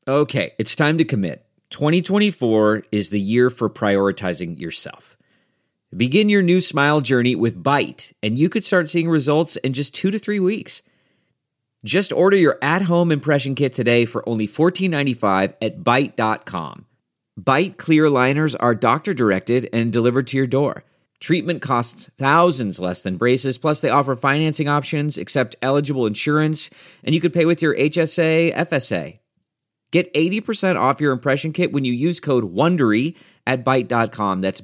Okay, it's time to commit. 2024 is the year for prioritizing yourself. Begin your new smile journey with Byte, and you could start seeing results in just 2 to 3 weeks. Just order your at-home impression kit today for only $14.95 at Byte.com. Byte clear liners are doctor-directed and delivered to your door. Treatment costs thousands less than braces, plus they offer financing options, accept eligible insurance, and you could pay with your HSA, FSA. Get 80% off your impression kit when you use code WONDERY at Byte.com. That's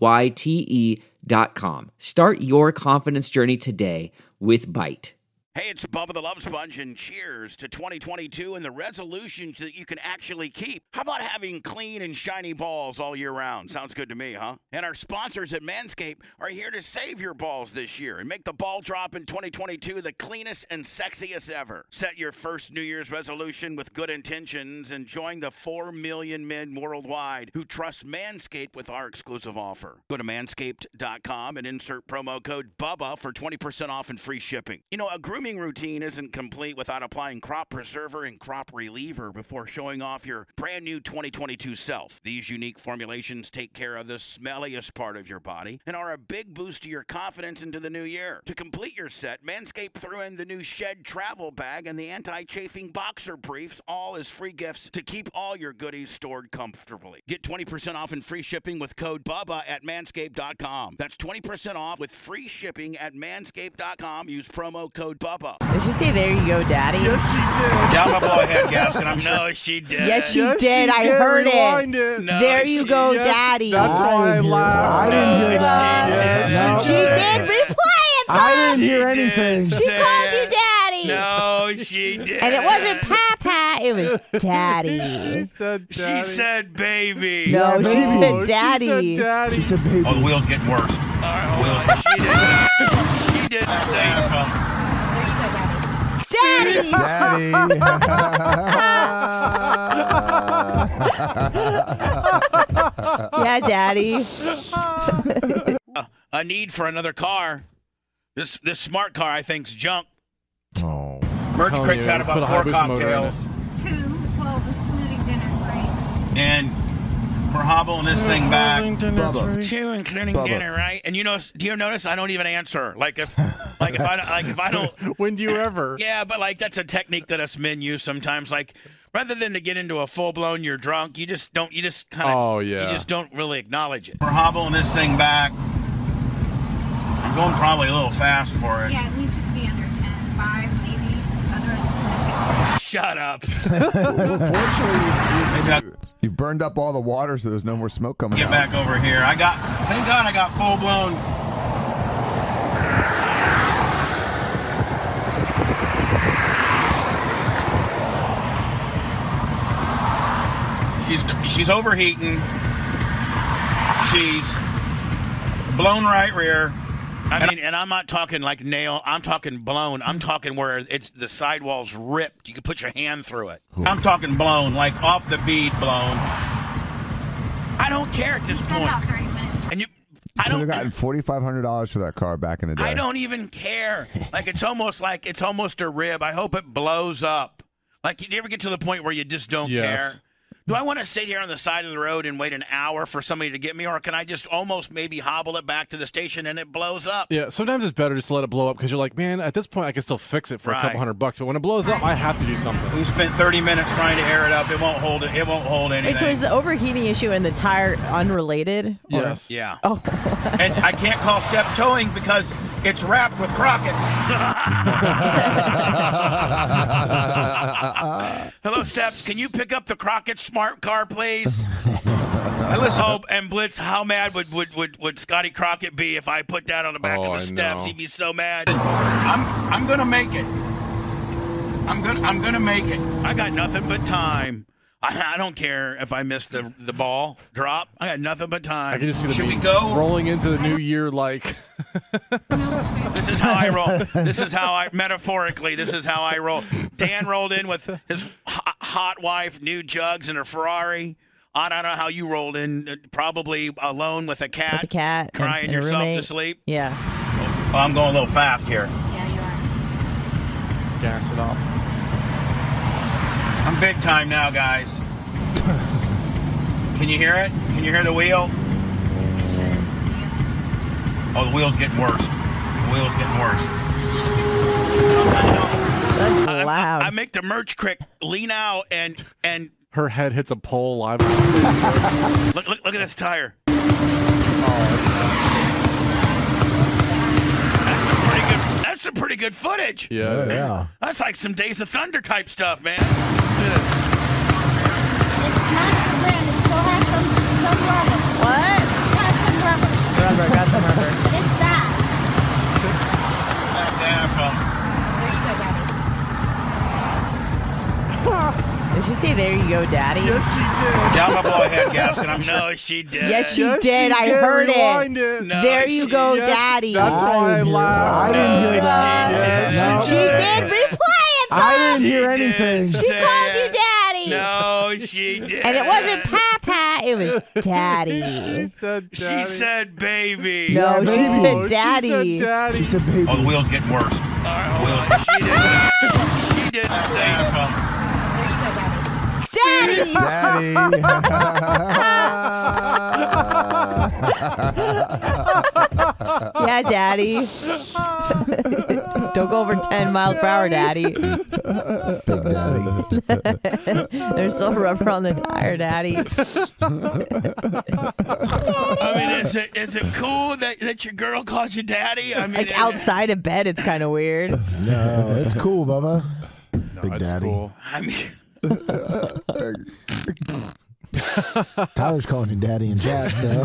BYTE.com. Start your confidence journey today with Byte. Hey, it's Bubba the Love Sponge, and cheers to 2022 and the resolutions that you can actually keep. How about having clean and shiny balls all year round? Sounds good to me, huh? And our sponsors at Manscaped are here to save your balls this year and make the ball drop in 2022 the cleanest and sexiest ever. Set your first New Year's resolution with good intentions and join the 4 million men worldwide who trust Manscaped with our exclusive offer. Go to manscaped.com and insert promo code BUBBA for 20% off and free shipping. You know, a grooming routine isn't complete without applying Crop Preserver and Crop Reliever before showing off your brand new 2022 self. These unique formulations take care of the smelliest part of your body and are a big boost to your confidence into the new year. To complete your set, Manscaped threw in the new Shed Travel Bag and the anti-chafing boxer briefs, all as free gifts to keep all your goodies stored comfortably. Get 20% off and free shipping with code BUBBA at manscaped.com. That's 20% off with free shipping at manscaped.com. Use promo code BUBBA. Did she say, "There you go, Daddy"? Yes, she did. Down my blowhead gasket, I'm sure. No, she did. Yes, she did. I heard it. No, there you go, yes, Daddy. That's why I laughed. I didn't hear that. Yes, She did. Replay it, Bob. I didn't hear anything. She called you Daddy. No, she did. And it wasn't Papa. It was Daddy. She said baby. No, she said Daddy. She said daddy. She said baby. Oh, the wheel's getting worse. All right, hold on. She didn't say Daddy. Daddy. Yeah, Daddy. A need for another car. This smart car, I think, is junk. Oh. Merch Crate's had about 4 cocktails. 2, well, including dinner, right? And we're hobbling this thing back. 2 including Bubba. dinner, right? And you know, do you notice I don't even answer? Like if I don't. When do you ever? Yeah, but like that's a technique that us men use sometimes. Like rather than to get into a full blown, you're drunk. You just don't. You just kind of. Oh, yeah. You just don't really acknowledge it. We're hobbling this thing back. I'm going probably a little fast for it. Yeah, at least it could be under 10, 5 maybe. Otherwise, it's going to Shut up. Well, fortunately, Maybe I'll you've burned up all the water, so there's no more smoke coming get out. back over here. Thank God I got full blown. She's overheating. She's blown right rear. I mean, and I'm not talking like nail. I'm talking blown. I'm talking where it's the sidewall's ripped. You can put your hand through it. I'm talking blown, like off the bead blown. I don't care at this be about point. 30 minutes. And you, Could have gotten $4,500 for that car back in the day. I don't even care. Like it's almost a rib. I hope it blows up. Like you ever get to the point where you just don't care? Do I want to sit here on the side of the road and wait an hour for somebody to get me, or can I just almost maybe hobble it back to the station and it blows up? Yeah, sometimes it's better just to let it blow up because you're like, man, at this point I can still fix it for a Right. couple $100. But when it blows up, I have to do something. We spent 30 minutes trying to air it up. It won't hold it. It won't hold anything. Wait, so is the overheating issue and the tire unrelated? Or- Yes. Yeah. Oh. And I can't call step towing because it's wrapped with Crockett's. Hello, Steps. Can you pick up the Crockett smart car, please? Listen, Oh, and Blitz, how mad would Scotty Crockett be if I put that on the back Oh, of I the steps? know. He'd be so mad. I'm gonna make it. I'm gonna make it. I got nothing but time. I don't care if I miss the ball drop. I got nothing but I time. can just see the Should we beat go? rolling into the new year like. This is how I roll. This is how I, metaphorically, this is how I roll. Dan rolled in with his hot wife, new jugs, and a Ferrari. I don't know how you rolled in, probably alone with a cat. With a cat and- Crying and a yourself roommate. to sleep. Yeah. Well, I'm going a little fast here. Yeah, you are. Gas it off. I'm big time now, guys. Can you hear it? Can you hear the wheel? Oh, the wheel's getting worse. The wheel's getting worse. That's loud. I make the merch crick lean out and Her head hits a pole live. look at this tire. That's some pretty good footage. Yeah. That's like some Days of Thunder type stuff, man. Look at this. What? Rubber, got some rubber. Did she say there you go, Daddy? Yes, she did. Yeah, I'm gonna blow a head gasket, I'm sure. No, she did. Yes, she did. I heard Rewind it. No, There you go, Yes, Daddy. That's why I laughed. I didn't hear that. Yes, She did. Replay it, I Bob. didn't hear anything. She called you Daddy. No, she did. And it wasn't Papa, it was Daddy. She said baby. No, Yeah, she baby. said Daddy. She said Daddy. She said baby. Oh, the wheel's getting worse. All right, hold on. She didn't say Daddy. Daddy. Yeah, Daddy. Don't go over 10 miles per hour, Daddy. Big Daddy. There's still rubber on the tire, Daddy. I mean, is it cool that your girl calls you daddy? I mean, Like outside of bed, it's kind of weird. No, it's cool, Bubba. Big That's Daddy. cool. I mean, Tyler's calling you Daddy in chat, so.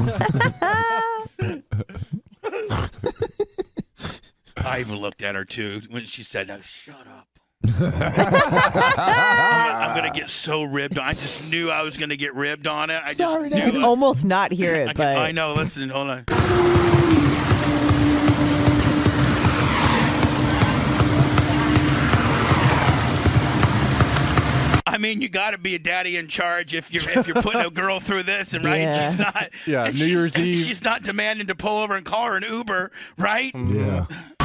I even looked at her too when she said, "Now shut up." I'm gonna get so ribbed. I just knew I was gonna get ribbed on it. I Sorry, just I knew can it. almost not hear it, but I know. Listen, hold on. I mean, you got to be a daddy in charge if you're putting a girl through this, and right? Yeah. She's not. Yeah, and New Year's she's, Eve. She's not demanding to pull over and call her an Uber, right? Yeah.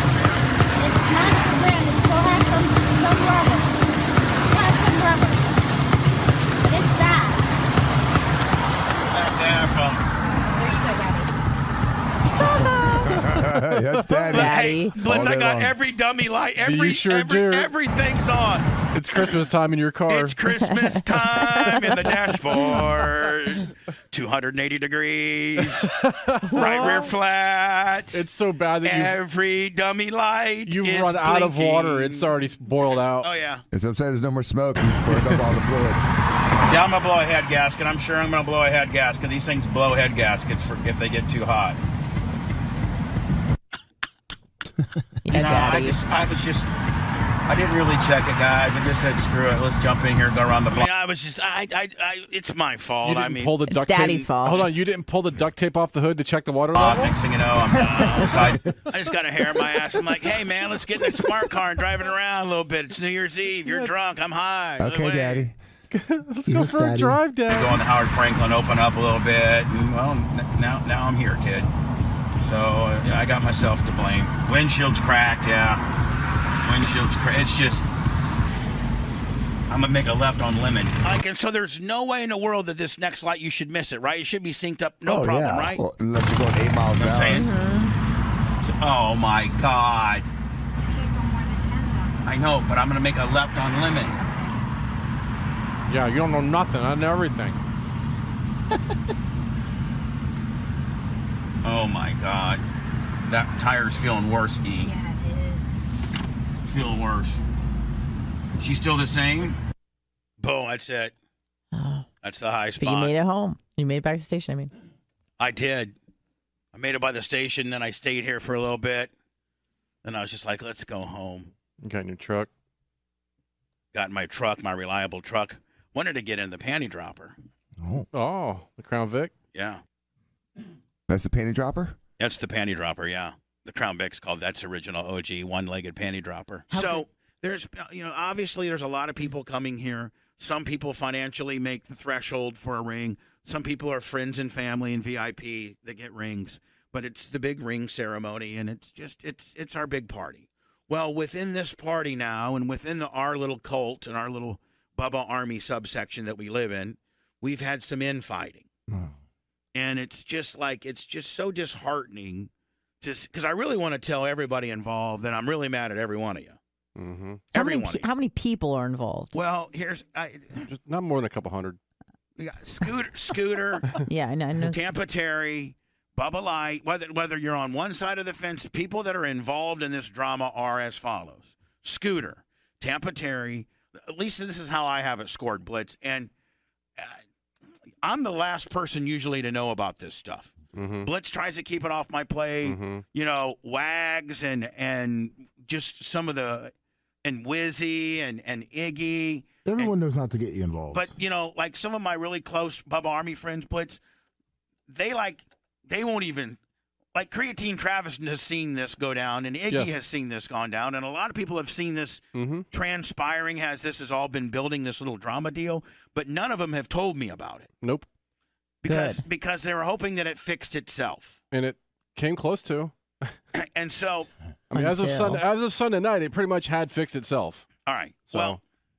Yes, Daddy. Daddy. Hey, Blitz, All I day got long. every dummy light. You sure do. Everything's on. It's Christmas time in your car. It's Christmas time in the dashboard. 280 degrees. Right rear flat. It's so bad that Every dummy light. you've is run out of blinking. water. It's already boiled out. Oh, yeah. It's upset there's no more smoke. You burned up all the fluid. Yeah, I'm gonna blow a head gasket. I'm sure I'm gonna blow a head gasket. These things blow head gaskets for if they get too hot. yeah, Daddy. I didn't really check it, guys. I just said, screw it. Let's jump in here and go around the I mean, block. I was just, it's my fault. You didn't I mean, pull the It's duct Daddy's tape. fault. Hold on, you didn't pull the duct tape off the hood to check the water level? Next thing you know, I'm side. I just got a hair in my ass. I'm like, hey, man, let's get in the smart car and drive it around a little bit. It's New Year's Eve. You're drunk. I'm high. Okay, Wait. Daddy. Let's go Yes, for a Daddy. drive, Go Dad. on the Howard Franklin, open up a little bit. And, well, now I'm here, kid. So yeah, I got myself to blame. Windshield's cracked, yeah. Windshield's cracked. It's just, I'm gonna make a left on Lemon. Like, and so there's no way in the world that this next light you should miss it, right? It should be synced up, no Oh, problem, yeah. right? Well, unless you're going 8 miles You know an what I'm hour. saying? Oh my God. Can't go more than 10 though. I know, but I'm gonna make a left on Lemon. Yeah, you don't know nothing. I know everything. Oh my God. That tire's feeling worse, E. Yeah, it is. It's feeling worse. She's still the same? Boom, that's it. Oh, That's the high but spot. you made it home. You made it back to the station, I mean. I did. I made it by the station, then I stayed here for a little bit. Then I was just like, let's go home. You got in your truck. Got in my truck, my reliable truck. Wanted to get in the panty dropper. Oh, the Crown Vic. Yeah. That's the panty dropper? That's the panty dropper, yeah. The Crown Vic's called, that's original OG, one-legged panty dropper. So there's, obviously there's a lot of people coming here. Some people financially make the threshold for a ring. Some people are friends and family and VIP that get rings. But it's the big ring ceremony, and it's it's our big party. Well, within this party now, and within our little cult and our little Bubba Army subsection that we live in, we've had some infighting. And it's just so disheartening because I really want to tell everybody involved that I'm really mad at every one of you. Mm-hmm. How many people are involved? Well, not more than a couple hundred. We got Scooter. Yeah, I know. Tampa Terry, Bubba Light. Whether you're on one side of the fence, people that are involved in this drama are as follows: Scooter, Tampa Terry. At least this is how I have it scored, Blitz. And I'm the last person usually to know about this stuff. Mm-hmm. Blitz tries to keep it off my plate. Mm-hmm. Wags and just some of the and Wizzy and Iggy. Everyone knows not to get you involved. But like some of my really close Bubba Army friends, Blitz, they won't even. Like Creatine Travis has seen this go down, and Iggy has seen this gone down, and a lot of people have seen this transpiring as this has all been building this little drama deal, but none of them have told me about it. Nope. Because they were hoping that it fixed itself. And it came close to. And so, I mean, as of Sunday night, it pretty much had fixed itself. All right. So. Well,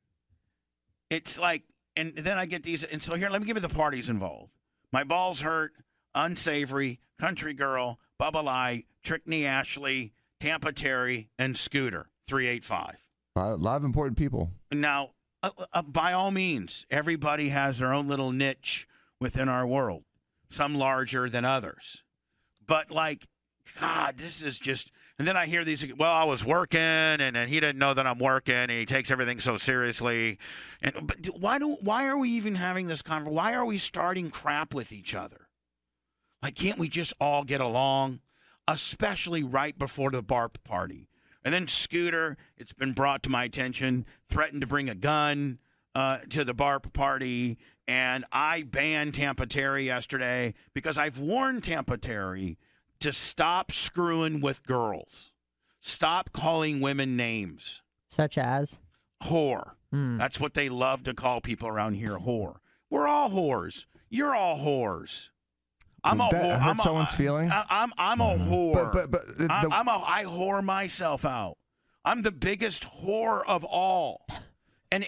it's like, and then I get these, and so here, let me give you the parties involved. My Balls Hurt, Unsavory, Country Girl, Bubba Light, Trickney Ashley, Tampa Terry, and Scooter, 385. A lot of important people. Now, by all means, everybody has their own little niche within our world, some larger than others. But, like, God, this is just – and then I hear these, well, I was working, and he didn't know that I'm working, and he takes everything so seriously. But why are we even having this conversation? Why are we starting crap with each other? Like, can't we just all get along, especially right before the BARP party? And then Scooter, it's been brought to my attention, threatened to bring a gun to the BARP party, and I banned Tampa Terry yesterday because I've warned Tampa Terry to stop screwing with girls. Stop calling women names. Such as? Whore. That's what they love to call people around here, whore. We're all whores. You're all whores. I'm a whore. Hurt someone's feeling? I'm a whore. But I whore myself out. I'm the biggest whore of all. And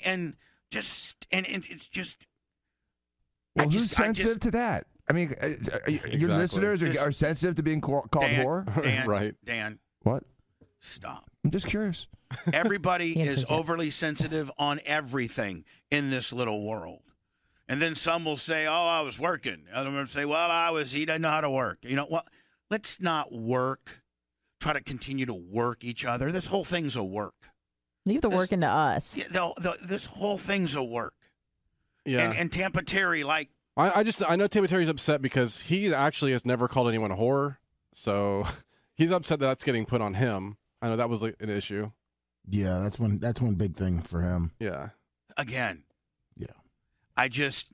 it's just. Well, who's sensitive to that? I mean, your listeners are sensitive to being called whore? Dan, right. Dan. What? Stop. I'm just curious. Everybody is overly sensitive on everything in this little world. And then some will say, oh, I was working. Others will say, well, he doesn't know how to work. You know what? Let's not work. Try to continue to work each other. This whole thing's a work. Leave the work into us. Yeah, this whole thing's a work. Yeah. And Tampa Terry, like. I know Tampa Terry's upset because he actually has never called anyone a whore. So he's upset that that's getting put on him. I know that was like an issue. Yeah, that's one big thing for him. Yeah. Again. Yeah. I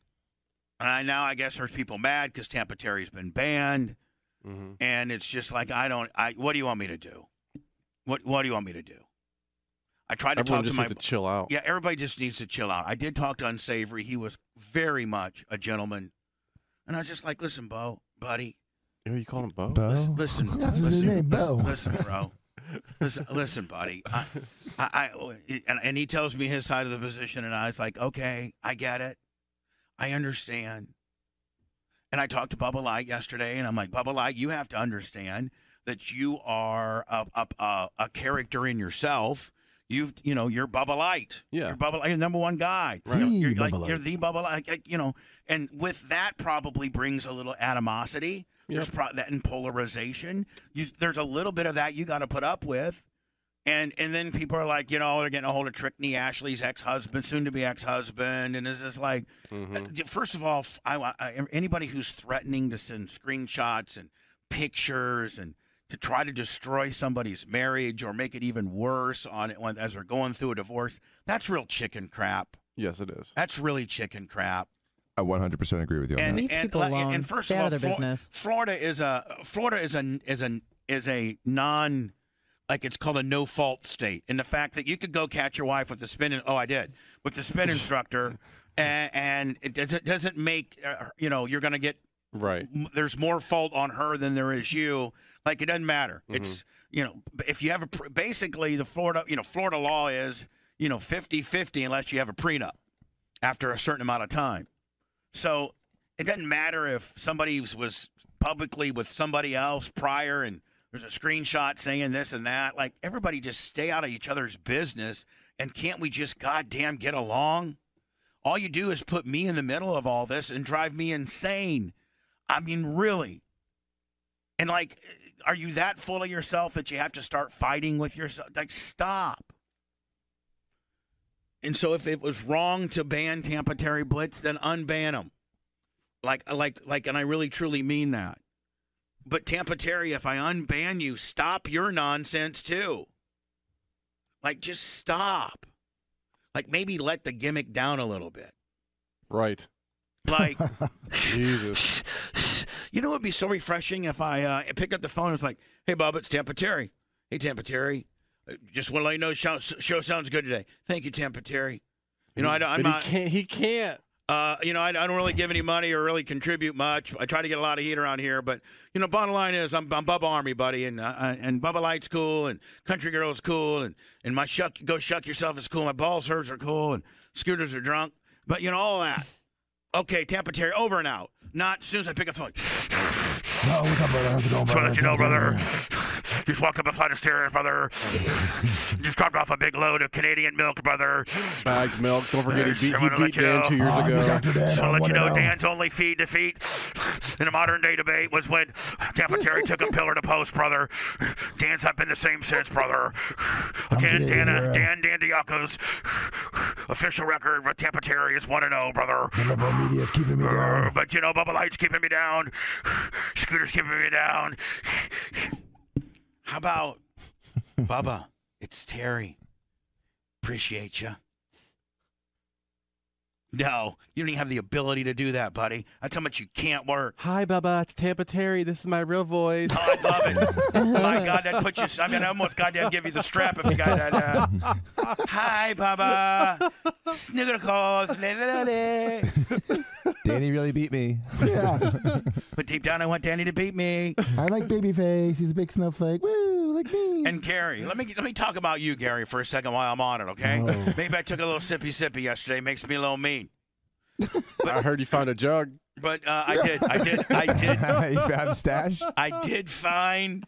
guess there's people mad because Tampa Terry's been banned, and it's just like what do you want me to do? What do you want me to do? I tried to Everyone talk just to needs to chill out. Yeah, everybody just needs to chill out. I did talk to Unsavory. He was very much a gentleman, and I was just like, listen, Bo, buddy. You call him Bo? Listen, That's his name, Bo. Listen, bro. Listen, buddy. And he tells me his side of the position, and I was like, okay, I get it. I understand. And I talked to Bubba Light yesterday, and I'm like, Bubba Light, you have to understand that you are a character in yourself. You're Bubba Light. Yeah. You're Bubba Light, you're the number one guy. Right. You're Bubba you're the Bubba Light. And with that probably brings a little animosity. Yep. There's that in polarization. There's a little bit of that you got to put up with. And then people are like, they're getting a hold of Trickney Ashley's ex-husband, soon-to-be ex-husband, and it's just like, first of all, anybody who's threatening to send screenshots and pictures and to try to destroy somebody's marriage or make it even worse on it as they're going through a divorce, that's real chicken crap. Yes, it is. That's really chicken crap. I 100% agree with you on that. Leave people alone. And first Stay of all, out of their business. Florida is a non, like it's called a no fault state. In the fact that you could go catch your wife with the spin. I did with the spin instructor, and it doesn't make you're going to get right. There's more fault on her than there is you. Like it doesn't matter. It's if you have basically the Florida law is 50-50 unless you have a prenup after a certain amount of time. So it doesn't matter if somebody was publicly with somebody else prior and there's a screenshot saying this and that. Like, everybody just stay out of each other's business, and can't we just goddamn get along? All you do is put me in the middle of all this and drive me insane. I mean, really. And, like, are you that full of yourself that you have to start fighting with yourself? Like, stop. And so if it was wrong to ban Tampa Terry Blitz, then unban him. Like, and I really, truly mean that. But Tampa Terry, if I unban you, stop your nonsense too. Like, just stop. Like, maybe let the gimmick down a little bit. Right. Like, Jesus. You know what would be so refreshing if I pick up the phone and it's like, hey, Bob, it's Tampa Terry. Hey, Tampa Terry. Just want to let you know the show sounds good today. Thank you, Tampa Terry. You know, I'm not. He can't. I don't really give any money or really contribute much. I try to get a lot of heat around here, but bottom line is I'm Bubba Army, buddy, and Bubba Light's cool, and Country Girl's cool, and my Go Shuck Yourself is cool. My balls hurts are cool, and Scooters are drunk, but all that. Okay, Tampa Terry, over and out. Not as soon as I pick up the phone. No, what's up, brother? How's it going, brother? So let you know, brother. Just walked up a flight of stairs, brother. Just dropped off a big load of Canadian milk, brother. Bags milk. Don't forget he beat Dan 2 years ago. So I'll let you know, Dan's only defeat in a modern day debate was when Tampa Terry took him pillar to post, brother. Dan's not been the same since, brother. Again, Dan Diaco's official record with Tampa Terry is 1-0, brother. The liberal media is keeping me down. But Bubba Light's keeping me down. Scooter's keeping me down. How about, Bubba, it's Terry. Appreciate you. No, you don't even have the ability to do that, buddy. That's how much you can't work. Hi, Bubba. It's Tampa Terry. This is my real voice. Oh, I love it. My God, that put you. I almost goddamn give you the strap if you got that. Hi, Bubba. Snooker calls. Danny really beat me. Yeah. But deep down, I want Danny to beat me. I like Babyface. He's a big snowflake. Woo, like me. And Gary, let me talk about you, Gary, for a second while I'm on it, okay? Oh. Maybe I took a little sippy yesterday. Makes me a little mean. I heard you found a jug. But I did. You found a stash? I did find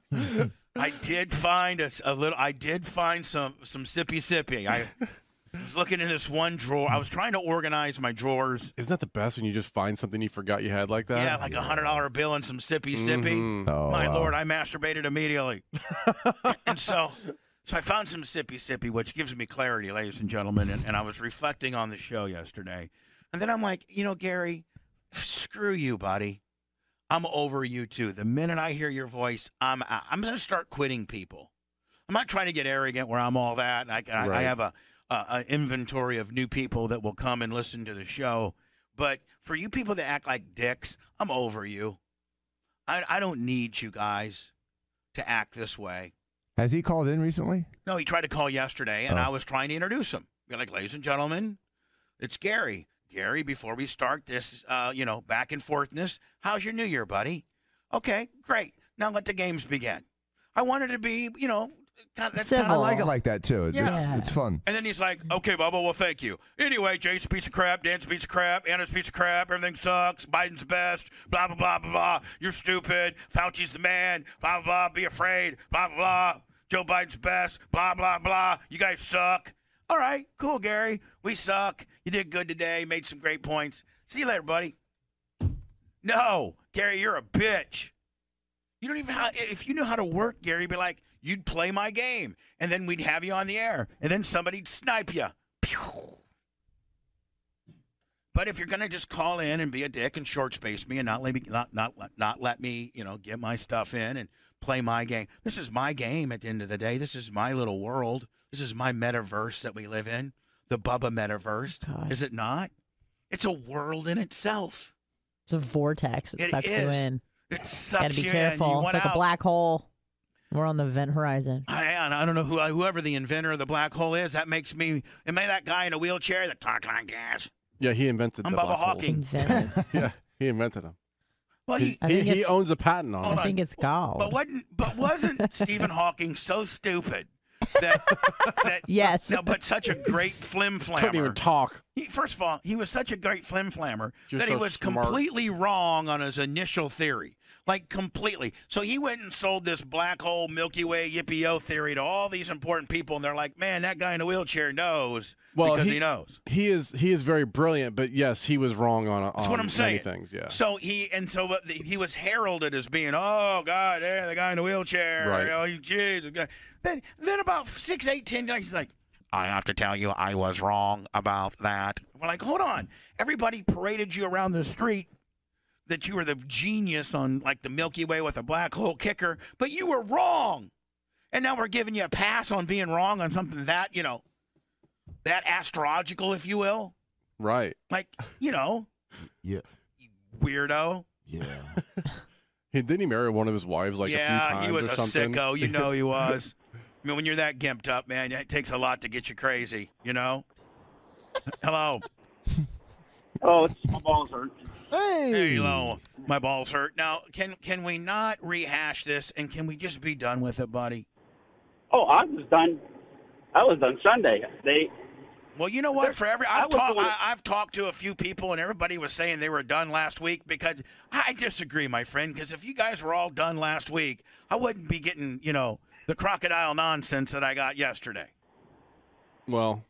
a little. I did find some sippy. I was looking in this one drawer. I was trying to organize my drawers. Isn't that the best when you just find something you forgot you had like that? Yeah, like $100 bill and some sippy. Mm-hmm. Oh, My wow. Lord, I masturbated immediately. And so I found some sippy, which gives me clarity, ladies and gentlemen. And I was reflecting on the show yesterday. And then I'm like, Gary, screw you, buddy. I'm over you, too. The minute I hear your voice, I'm going to start quitting people. I'm not trying to get arrogant where I'm all that. And I have an inventory of new people that will come and listen to the show. But for you people that act like dicks, I'm over you. I don't need you guys to act this way. Has he called in recently? No, he tried to call yesterday, and Oh. I was trying to introduce him. Be like, ladies and gentlemen, it's Gary. Gary, before we start this, back and forthness, how's your New Year, buddy? Okay, great. Now let the games begin. I wanted to be, Civil. I like it like that, too. Yeah. It's fun. And then he's like, okay, Bubba, well, thank you. Anyway, Jason's a piece of crap, Dan's a piece of crap, Anna's a piece of crap, everything sucks, Biden's the best, blah, blah, blah, blah, blah. You're stupid, Fauci's the man, blah, blah, blah, be afraid, blah, blah, blah. Joe Biden's best, blah, blah, blah. You guys suck. All right, cool, Gary. We suck. You did good today, made some great points. See you later, buddy. No, Gary, you're a bitch. You don't even if you knew how to work, Gary, be like, you'd play my game, and then we'd have you on the air, and then somebody'd snipe you. Pew. But if you're gonna just call in and be a dick and short space me and not let me, get my stuff in and play my game. This is my game at the end of the day. This is my little world. This is my metaverse that we live in, the Bubba metaverse. God. Is it not? It's a world in itself. It's a vortex. It sucks you in. It sucks Gotta be you in. careful. It's like a black hole. We're on the event horizon. I don't know whoever the inventor of the black hole is. That makes me. Am I that guy in a wheelchair that talks like gas? Yeah, he invented I'm the Bubba black hole. Hawking. Yeah, he invented them. Well, he owns a patent on Hold it. I think it's called. But wasn't Stephen Hawking so stupid Yes. No, but such a great flim-flammer. Couldn't even talk. First of all, he was such a great flim-flammer Just that he so was smart. completely wrong on his initial theory. Like, completely. So he went and sold this black hole Milky Way yippee-yo theory to all these important people, and they're like, man, that guy in a wheelchair knows because he knows. He is very brilliant, but yes, he was wrong on That's what I'm saying. many things, yeah. So he was heralded as being, oh, God, yeah, the guy in the wheelchair. Right. Oh, geez. Then about 6, 8, 10 days, he's like, I have to tell you, I was wrong about that. We're like, hold on. Everybody paraded you around the street that you were the genius on, like, the Milky Way with a black hole kicker, but you were wrong. And now we're giving you a pass on being wrong on something that, that astrological, if you will. Right. Like, Yeah. weirdo. Yeah. Didn't he marry one of his wives like a few times he was or a something? sicko. You know he was. I mean, when you're that gimped up, man, it takes a lot to get you crazy, Hello? Oh, my balls hurt. Hey. Hello. My balls hurt. Now, can we not rehash this, and can we just be done with it, buddy? Oh, I was done Sunday. Well, you know what? I've talked to a few people, and everybody was saying they were done last week because I disagree, my friend, because if you guys were all done last week, I wouldn't be getting, the crocodile nonsense that I got yesterday. Well.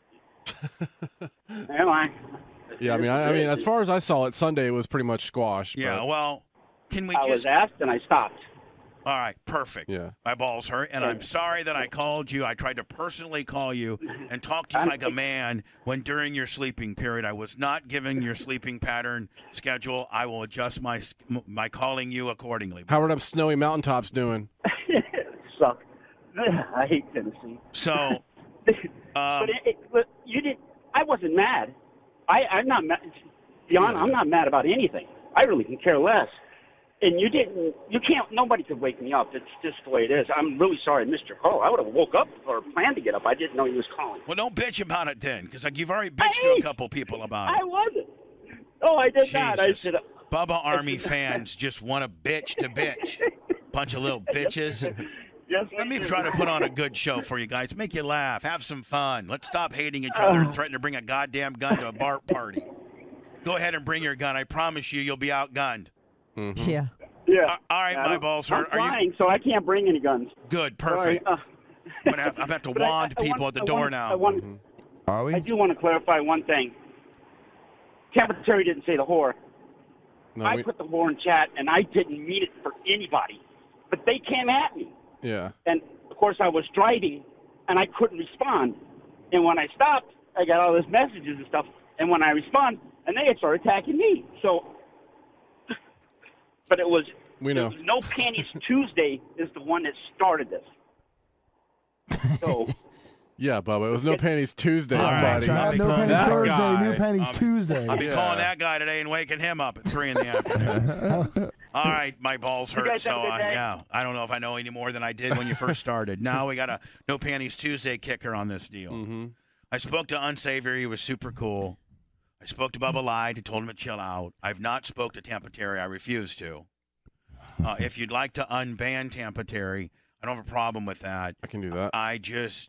Am I? Yeah, I mean, as far as I saw it, Sunday was pretty much squashed. Yeah, but... well, can we I was asked and I stopped. All right, perfect. Yeah. My balls hurt, and I'm sorry that I called you. I tried to personally call you and talk to you like a man when during your sleeping period I was not given your sleeping pattern schedule. I will adjust my calling you accordingly. How are them snowy mountaintops doing? Suck. I hate Tennessee. So, but you didn't. I wasn't mad. I'm not mad. Beyond, I'm not mad about anything. I really can care less. And you can't, nobody could wake me up. It's just the way it is. I'm really sorry I missed your call. I would have woke up or planned to get up. I didn't know he was calling. Well, don't bitch about it then, because you've already bitched to a couple people about it. I wasn't. Oh, I did not. I said, Bubba Army fans just want to bitch to bitch. Bunch of little bitches. Yes, Let me try to put on a good show for you guys. Make you laugh. Have some fun. Let's stop hating each other and threaten to bring a goddamn gun to a bar party. Go ahead and bring your gun. I promise you'll be outgunned. Mm-hmm. Yeah. Yeah. All right, my balls hurt. I'm flying, so I can't bring any guns. Good, perfect. Sorry. I'm going to have to wand people at the door now. Are we? I do want to clarify one thing. Tampa Terry didn't say the whore. No, I put the whore in chat, and I didn't mean it for anybody. But they came at me. Yeah. And, of course, I was driving, and I couldn't respond. And when I stopped, I got all those messages and stuff. And when I respond, and they had started attacking me. So, but it was No Panties Tuesday is the one that started this. So. Yeah, Bubba, it was No Panties Tuesday, All right, buddy. No Panties Thursday, guy. New Panties Tuesday. I'll be calling that guy today and waking him up at 3 in the afternoon. All right, my balls hurt, guys so have a good day. yeah, I don't know if I know any more than I did when you first started. Now we got a No Panties Tuesday kicker on this deal. Mm-hmm. I spoke to Unsavory. He was super cool. I spoke to Bubba Lied. He told him to chill out. I've not spoke to Tampa Terry. I refuse to. If you'd like to unban Tampa Terry, I don't have a problem with that. I can do that. I just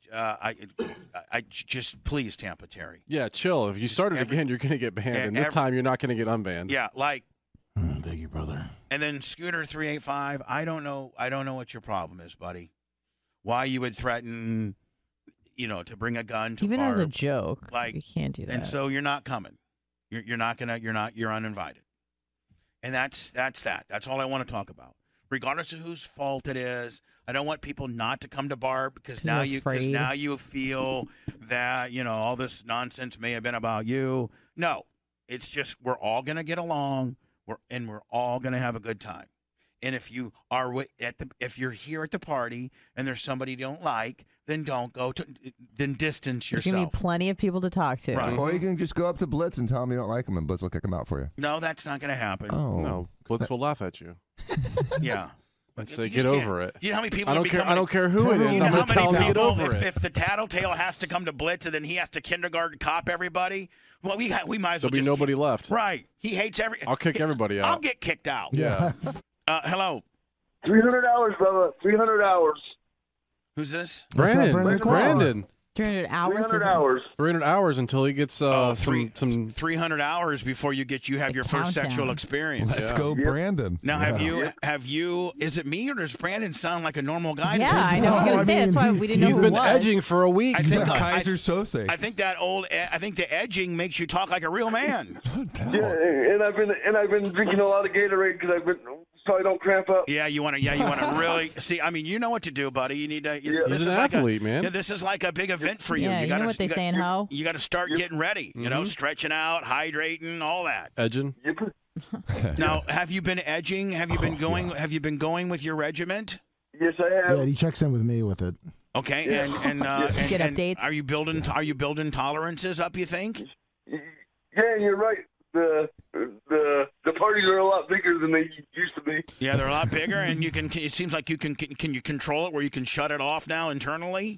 please, Tampa Terry. Yeah, chill. If you start it again, you're going to get banned. And this time, you're not going to get unbanned. Yeah, like. Thank you, brother. And then Scooter 385. I don't know what your problem is, buddy. Why you would threaten, to bring a gun to Even Barb. as a joke, like you can't do that. And so you're not coming. You're uninvited. And that's that. That's all I want to talk about. Regardless of whose fault it is, I don't want people not to come to Barb because now you feel that, all this nonsense may have been about you. No, it's just we're all going to get along. We're all going to have a good time. And if you are if you're here at the party and there's somebody you don't like, then don't go to. Then distance yourself. There's going to be plenty of people to talk to. Right. Or you can just go up to Blitz and tell him you don't like him, and Blitz will kick him out for you. No, that's not going to happen. Oh no, Blitz will laugh at you. Yeah. And say, get over it. You know how many people I don't care who it is. I'm going to tell them to get over it. If the tattletale has to come to Blitz and then he has to kindergarten cop everybody, well, we might as well. There'll be nobody left. Right. He hates I'll kick everybody out. I'll get kicked out. Yeah. Hello. $300, brother. $300. Who's this? Brandon. 300 hours. 300 hours. 300 hours until he gets some 300 hours before you have your first sexual experience. Let's go, Brandon. Now, have you? Is it me or does Brandon sound like a normal guy? Yeah, I know. I was gonna say that's why we didn't know who He's been it was. edging for a week. I think Kaiser Sose. I think the edging makes you talk like a real man. Yeah, and I've been drinking a lot of Gatorade because so I don't cramp up. Yeah, you want to really see. I mean, you know what to do, buddy. You need to. He's an athlete, man. Yeah, this is like a big event for you. Yeah, you know what they say in Ho? You got to start getting ready. You know, stretching out, hydrating, all that. Edging. Now, have you been edging? Have you been going? Yeah. Have you been going with your regiment? Yes, I have. Yeah, he checks in with me with it. Okay, Yeah. and get updates. Are you building tolerances up? You think? Yeah, you're right. The parties are a lot bigger than they used to be. Yeah, they're a lot bigger, and you can. It seems like you can. Can you control it where you can shut it off now internally?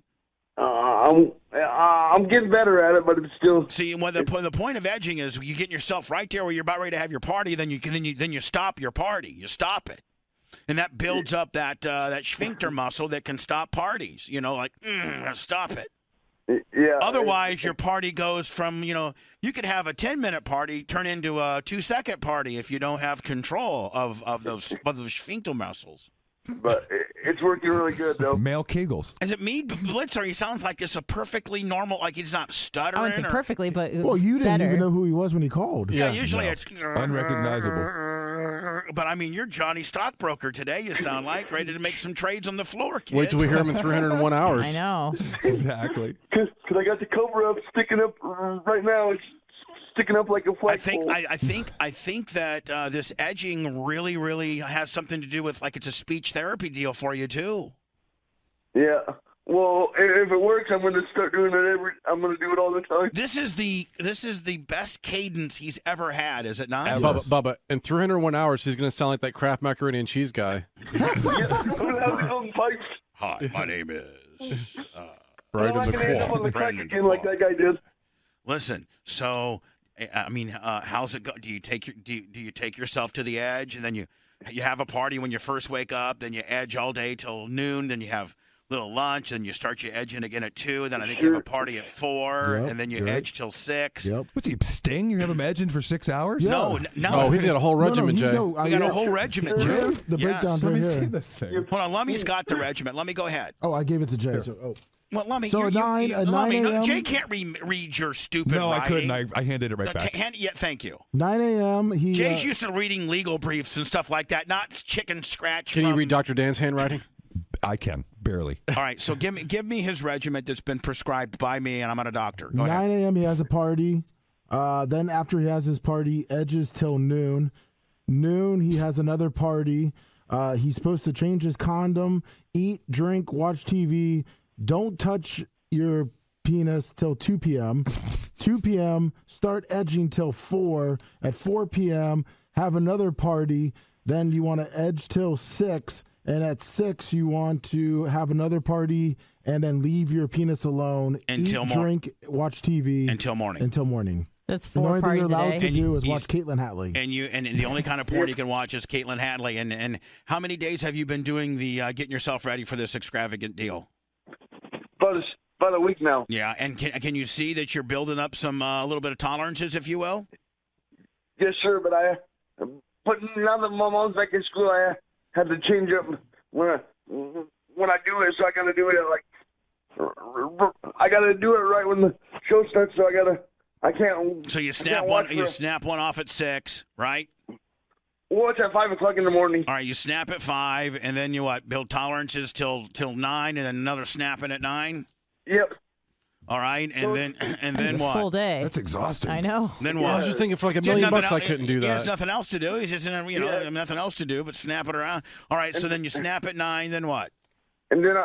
I'm getting better at it, but it's still. See, well, the point of edging is you get yourself right there where you're about ready to have your party, then you stop your party. You stop it, and that builds up that sphincter muscle that can stop parties. You know, like stop it. Yeah. Otherwise, your party goes from, you could have a 10-minute party turn into a 2-second party if you don't have control of those sphincter muscles. But it's working really good, though. Male Kegels. Is it me, Blitzer? He sounds like just a perfectly normal, like he's not stuttering. I wouldn't say perfectly, but well, you didn't better. even know who he was when he called. Yeah, usually it's unrecognizable. But I mean, you're Johnny Stockbroker today. You sound like ready to make some trades on the floor, kid. Wait till we hear him in 301 hours. I know. Exactly. Because I got the Cobra up sticking up right now. It's sticking up like a flagpole. I think that this edging really, really has something to do with like it's a speech therapy deal for you too. Yeah. Well, if it works, I'm going to start doing it I'm going to do it all the time. This is the best cadence he's ever had, is it not? Bubba, in 301 hours, he's going to sound like that Kraft macaroni and cheese guy. Hi, my name is Brandon McCall. Like that guy did. Listen, so I mean, how's it go? Do you take yourself to the edge, and then you have a party when you first wake up, then you edge all day till noon, then you have little lunch, and you start your edging again at 2, and then I think you have a party at 4, and then you edge till 6. Yep. What's he, Sting? You have him edging for 6 hours? No. Oh, he's got a whole regiment, Jay. We got a whole regiment, Jay. The breakdown Let me here. see this thing. Hold on, Lummy's got the regiment. Let me go ahead. Oh, I gave it to Jay. So, Well, Lummy, So Lummy, 9 a.m. Jay can't read your stupid No, I writing. couldn't. I handed it right back. Thank you. 9 a.m. He Jay's used to reading legal briefs and stuff like that, not chicken scratch. Can you read Dr. Dan's handwriting? I can, barely. All right, so give me his regiment that's been prescribed by me, and I'm not a doctor. Go 9 ahead. a.m. he has a party. Then after he has his party, edges till noon. Noon he has another party. He's supposed to change his condom, eat, drink, watch TV. Don't touch your penis till 2 p.m. 2 p.m. start edging till 4. At 4 p.m. have another party. Then you want to edge till 6. And at 6, you want to have another party and then leave your penis alone. Until eat, drink, watch TV. Until morning. Until morning. That's The 4 only thing parties you're a allowed day. to do is watch Caitlin Hatley. And the only kind of porn you can watch is Caitlin Hadley. And how many days have you been doing the getting yourself ready for this extravagant deal? About a week now. Yeah, and can you see that you're building up some a little bit of tolerances, if you will? Yes, sir, but now that my mom's back in school, I had to change up when I do it, so I got to do it I got to do it right when the show starts, so I can't. So you snap one off at 6, right? Well, it's at 5 o'clock in the morning. All right, you snap at 5, and then you what? Build tolerances till 9, and then another snapping at 9. Yep. All right, and then what? Full day. That's exhausting. I know. Then what? I was just thinking for like $1 million bucks I couldn't do He has that. nothing else to do. He's just nothing else to do but snap it around. All right, so then you snap at 9. Then what? And then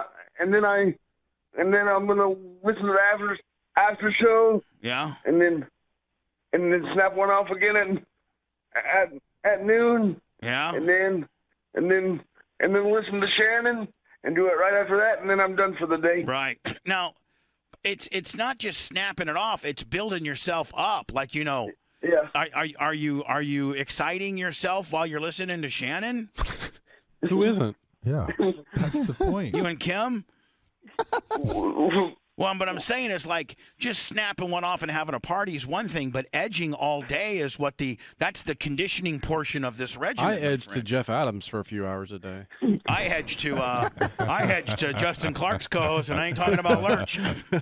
I'm gonna listen to the after show. Yeah. And then snap one off again at noon. Yeah. And then listen to Shannon and do it right after that, and then I'm done for the day. Right. Now, it's not just snapping it off; it's building yourself up. Like Yeah. Are you exciting yourself while you're listening to Shannon? Who isn't? Yeah. That's the point. You and Kim? Well, but I'm saying is like just snapping one off and having a party is one thing, but edging all day is that's the conditioning portion of this regimen. I edged to Jeff Adams for a few hours a day. I hedged to Justin Clark's co-host, and I ain't talking about Lurch.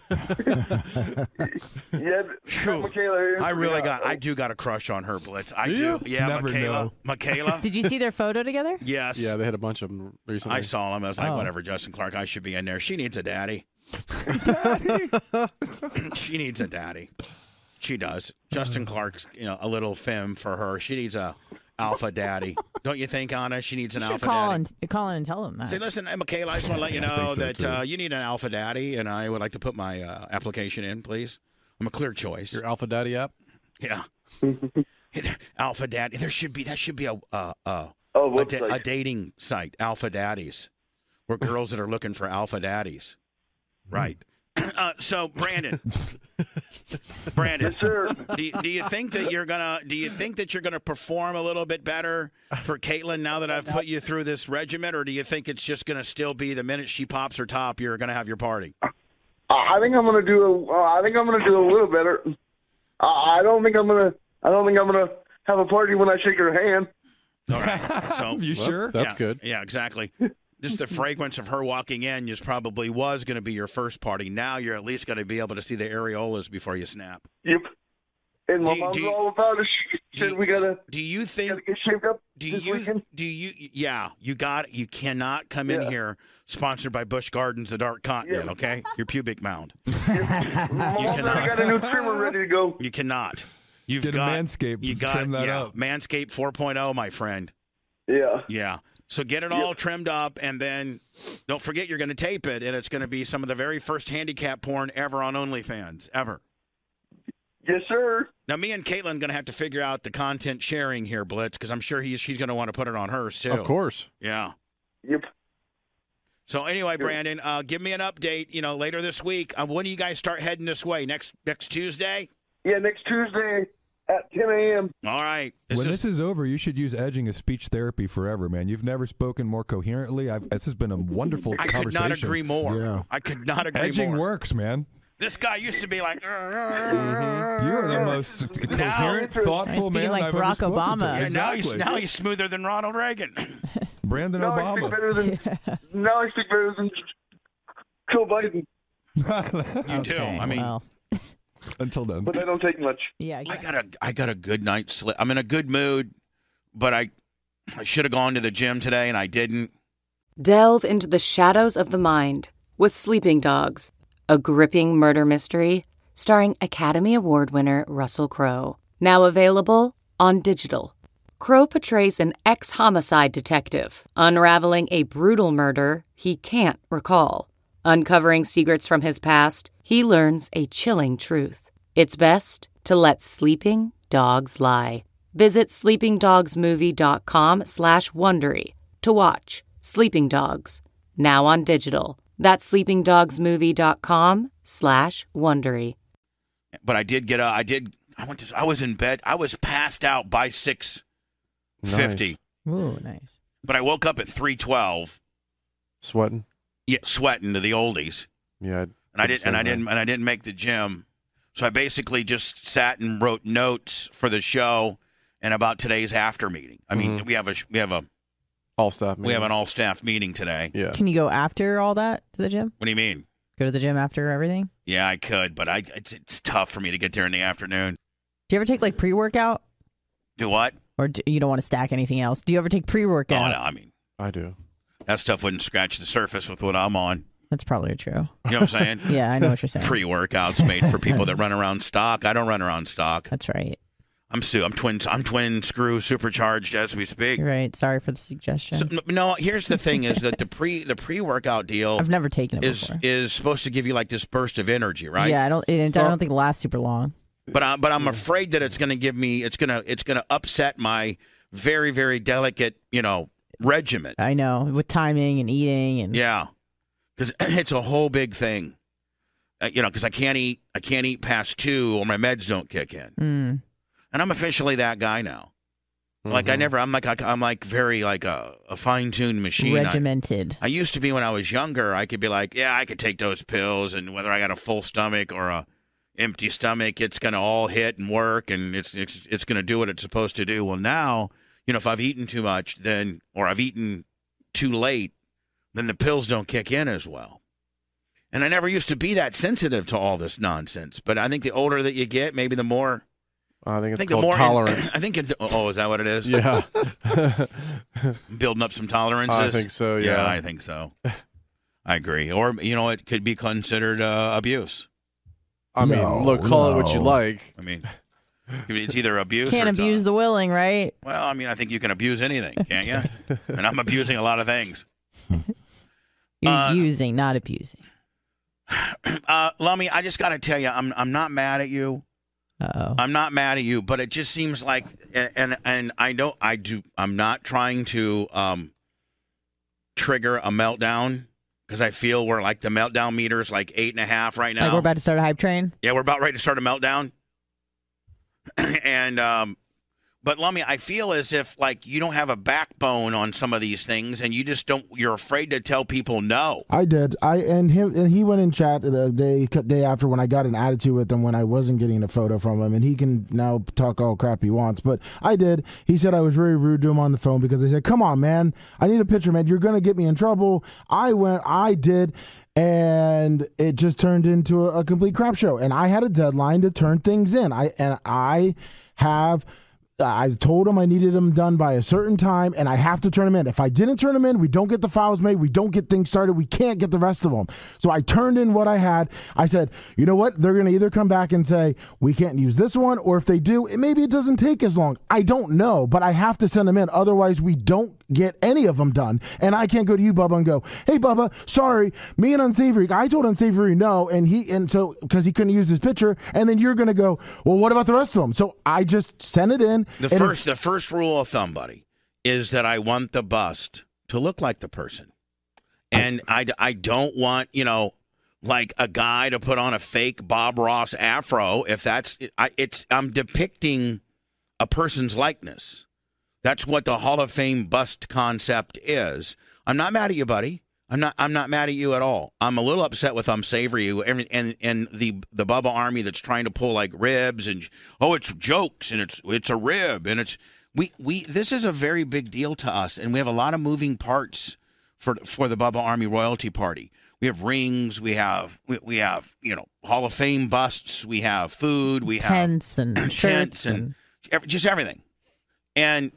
Yeah, Michaela. I do got a crush on her, Blitz. I Do do. you? Yeah, Never know. Michaela. Did you see their photo together? Yes. Yeah, they had a bunch of them recently. I saw him. I was like, Oh. whatever, Justin Clark, I should be in there. She needs a daddy. She needs a daddy. She does. Justin Clark's, a little femme for her. She needs a alpha daddy. Don't you think, Anna? She needs an alpha daddy. Call in and tell them that. Say, listen, Michaela, I just want to let you know that you need an alpha daddy, and I would like to put my application in, please. I'm a clear choice. Your Alpha Daddy app? Yeah. Alpha daddy. That should be a dating site, Alpha Daddies, where girls that are looking for alpha daddies. Right. So, Brandon. Yes, sir. Do you think that you're gonna perform a little bit better for Caitlin now that I've put you through this regiment, or do you think it's just gonna still be the minute she pops her top, you're gonna have your party? I think I'm gonna do a little better. I don't think I'm gonna have a party when I shake her hand. All right. So You sure? That's good. Yeah, exactly. Just the fragrance of her walking in was going to be your first party. Now you're at least going to be able to see the areolas before you snap. Yep. And my mom's all about it. She said we gotta. Do you think? Gotta get shaped up this weekend. Yeah. You cannot come in here sponsored by Busch Gardens, the Dark Continent. Yeah. Okay, your pubic mound. My mom's already got a new trimmer ready to go. You cannot. You've Get got a Manscaped. You got trim that up. Manscaped 4.0, my friend. Yeah. Yeah. So get it all trimmed up, and then don't forget you're going to tape it, and it's going to be some of the very first handicap porn ever on OnlyFans, ever. Yes, sir. Now, me and Caitlin going to have to figure out the content sharing here, Blitz, because I'm sure she's going to want to put it on hers, too. Of course. Yeah. Yep. So anyway, Brandon, give me an update, later this week. When do you guys start heading this way? Next Tuesday? Yeah, next Tuesday at 10 a.m. All right. When this is over, you should use edging as speech therapy forever, man. You've never spoken more coherently. This has been a wonderful I conversation. could not agree more. Yeah. I could not agree Edging more. works, man. This guy used to be like, You are the most coherent, thoughtful Speaking man like I've Barack ever spoken Obama. to. Yeah, Exactly. now he's smoother than Ronald Reagan. Brandon Now Obama. I speak better than Joe Biden. You do. I mean, well, Until then. But I don't take much. yeah. I got a good night's sleep. I'm in a good mood, but I should have gone to the gym today and I didn't. Delve into the shadows of the mind with Sleeping Dogs, a gripping murder mystery starring Academy Award winner Russell Crowe. Now available on digital. Crowe portrays an ex-homicide detective unraveling a brutal murder he can't recall. Uncovering secrets from his past, he learns a chilling truth. It's best to let sleeping dogs lie. Visit sleepingdogsmovie.com/Wondery to watch Sleeping Dogs, now on digital. That's sleepingdogsmovie.com/Wondery. But I did get I was in bed. I was passed out by 6:50. Ooh, nice. But I woke up at 3:12. Sweating? Yeah, sweating to the oldies. Yeah. And I didn't make the gym. So I basically just sat and wrote notes for the show and about today's after meeting. I mean, we have an all staff meeting today. Yeah. Can you go after all that to the gym? What do you mean? Go to the gym after everything? Yeah, I could, but it's tough for me to get there in the afternoon. Do you ever take like pre-workout? Do what? Or you don't want to stack anything else? Do you ever take pre-workout? Oh, no, I mean, I do. That stuff wouldn't scratch the surface with what I'm on. That's probably true. You know what I'm saying? Yeah, I know what you're saying. Pre-workouts made for people that run around stock. I don't run around stock. That's right. I'm twin screw supercharged as we speak. You're right. Sorry for the suggestion. So, no, here's the thing: is that the pre-workout deal? I've never taken it before. Is supposed to give you like this burst of energy, right? Yeah, I don't think it lasts super long. But I'm afraid that it's going to give me it's going to upset my very, very delicate regimen. I know, with timing and eating and yeah, because it's a whole big thing. Because I can't eat past 2 or my meds don't kick in. Mm. And I'm officially that guy now. Like I'm like very like a fine-tuned machine. Regimented. I used to be when I was younger. I could be like, yeah, I could take those pills, and whether I got a full stomach or a empty stomach, it's gonna all hit and work, and it's gonna do what it's supposed to do. Well, now, if I've eaten too much, or I've eaten too late, then the pills don't kick in as well. And I never used to be that sensitive to all this nonsense. But I think the older that you get, maybe the more. I think it's called tolerance. I think. Is that what it is? Yeah. Building up some tolerances. I think so. Yeah, I think so. I agree. Or it could be considered abuse. I mean, call it what you like. I mean, it's either abuse. Can't abuse the willing, right? Well, I mean, I think you can abuse anything, can't you? And I'm abusing a lot of things. You're using, not abusing. Lummy, I just got to tell you, I'm not mad at you. Uh-oh. I'm not mad at you, but it just seems like, and I'm not trying to trigger a meltdown, because I feel we're like the meltdown meter's like 8.5 right now. Like we're about to start a hype train? Yeah, we're about ready to start a meltdown. And but Lummy, I feel as if like you don't have a backbone on some of these things, and you're afraid to tell people no. I did. He went in chat the day after when I got an attitude with him when I wasn't getting a photo from him, and he can now talk all crap he wants. But I did. He said I was very rude to him on the phone because I said, "Come on, man, I need a picture, man. You're gonna get me in trouble." I did. And it just turned into a complete crap show. And I had a deadline to turn things in. I told him I needed them done by a certain time, and I have to turn them in. If I didn't turn them in, we don't get the files made, we don't get things started, we can't get the rest of them. So I turned in what I had. I said, you know what? They're going to either come back and say, we can't use this one, or if they do, maybe it doesn't take as long. I don't know, but I have to send them in. Otherwise, we don't get any of them done. And I can't go to you, Bubba, and go, hey, Bubba, sorry, me and Unsavory, I told Unsavory no, and so because he couldn't use his picture, and then you're going to go, well, what about the rest of them? So I just sent it in. The first rule of thumb, buddy, is that I want the bust to look like the person. And I don't want, like a guy to put on a fake Bob Ross afro. If I'm depicting a person's likeness. That's what the Hall of Fame bust concept is. I'm not mad at you, buddy. I'm not mad at you at all. I'm a little upset with Unsavory and the Bubba Army that's trying to pull like ribs and it's jokes and it's a rib and it's we this is a very big deal to us, and we have a lot of moving parts for the Bubba Army royalty party. We have rings, we have Hall of Fame busts, we have food, we have tents and shirts and just everything, and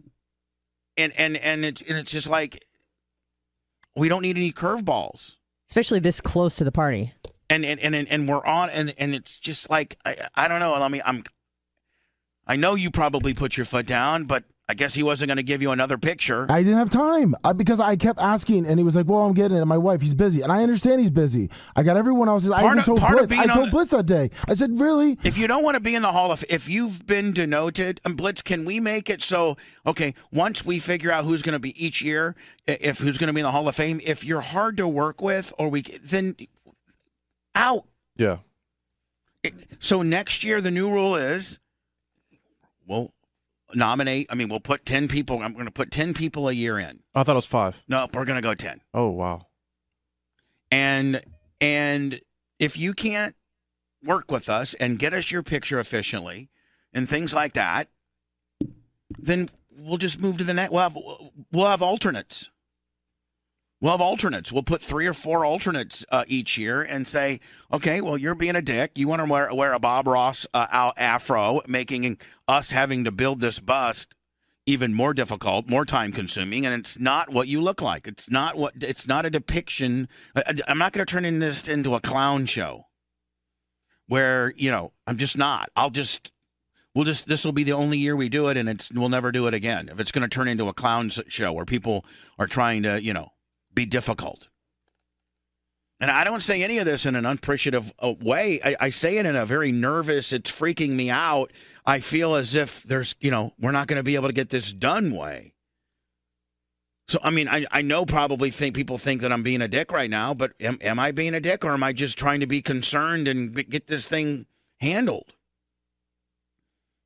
it's just like. We don't need any curveballs, especially this close to the party. And we're on, and it's just like I don't know. I know you probably put your foot down, but I guess he wasn't going to give you another picture. I didn't have time because I kept asking, and he was like, "Well, I'm getting it." And my wife, he's busy, and I understand he's busy. I got everyone else. I even told Blitz. I told Blitz that day. I said, "Really? If you don't want to be in the Hall of, if you've been denoted, and Blitz, can we make it so? Okay, once we figure out who's going to be each year, if who's going to be in the Hall of Fame, if you're hard to work with, then out. Yeah. So next year, the new rule is, we'll put 10 people. I'm going to put 10 people a year in. I thought it was 5. No, we're going to go 10. Oh, wow. And if you can't work with us and get us your picture efficiently and things like that, then we'll just move to the next. We'll have alternates. We'll put 3 or 4 alternates each year and say, okay, well, you're being a dick. You want to wear a Bob Ross afro, making us having to build this bust even more difficult, more time consuming, and it's not what you look like. It's not a depiction. I'm not going to turn this into a clown show where, I'm just not. This will be the only year we do it, and we'll never do it again. If it's going to turn into a clown show where people are trying to, be difficult. And I don't say any of this in an unappreciative way. I say it in a very nervous, it's freaking me out. I feel as if there's, we're not going to be able to get this done way. So, I know probably people think that I'm being a dick right now, but am I being a dick, or am I just trying to be concerned and get this thing handled?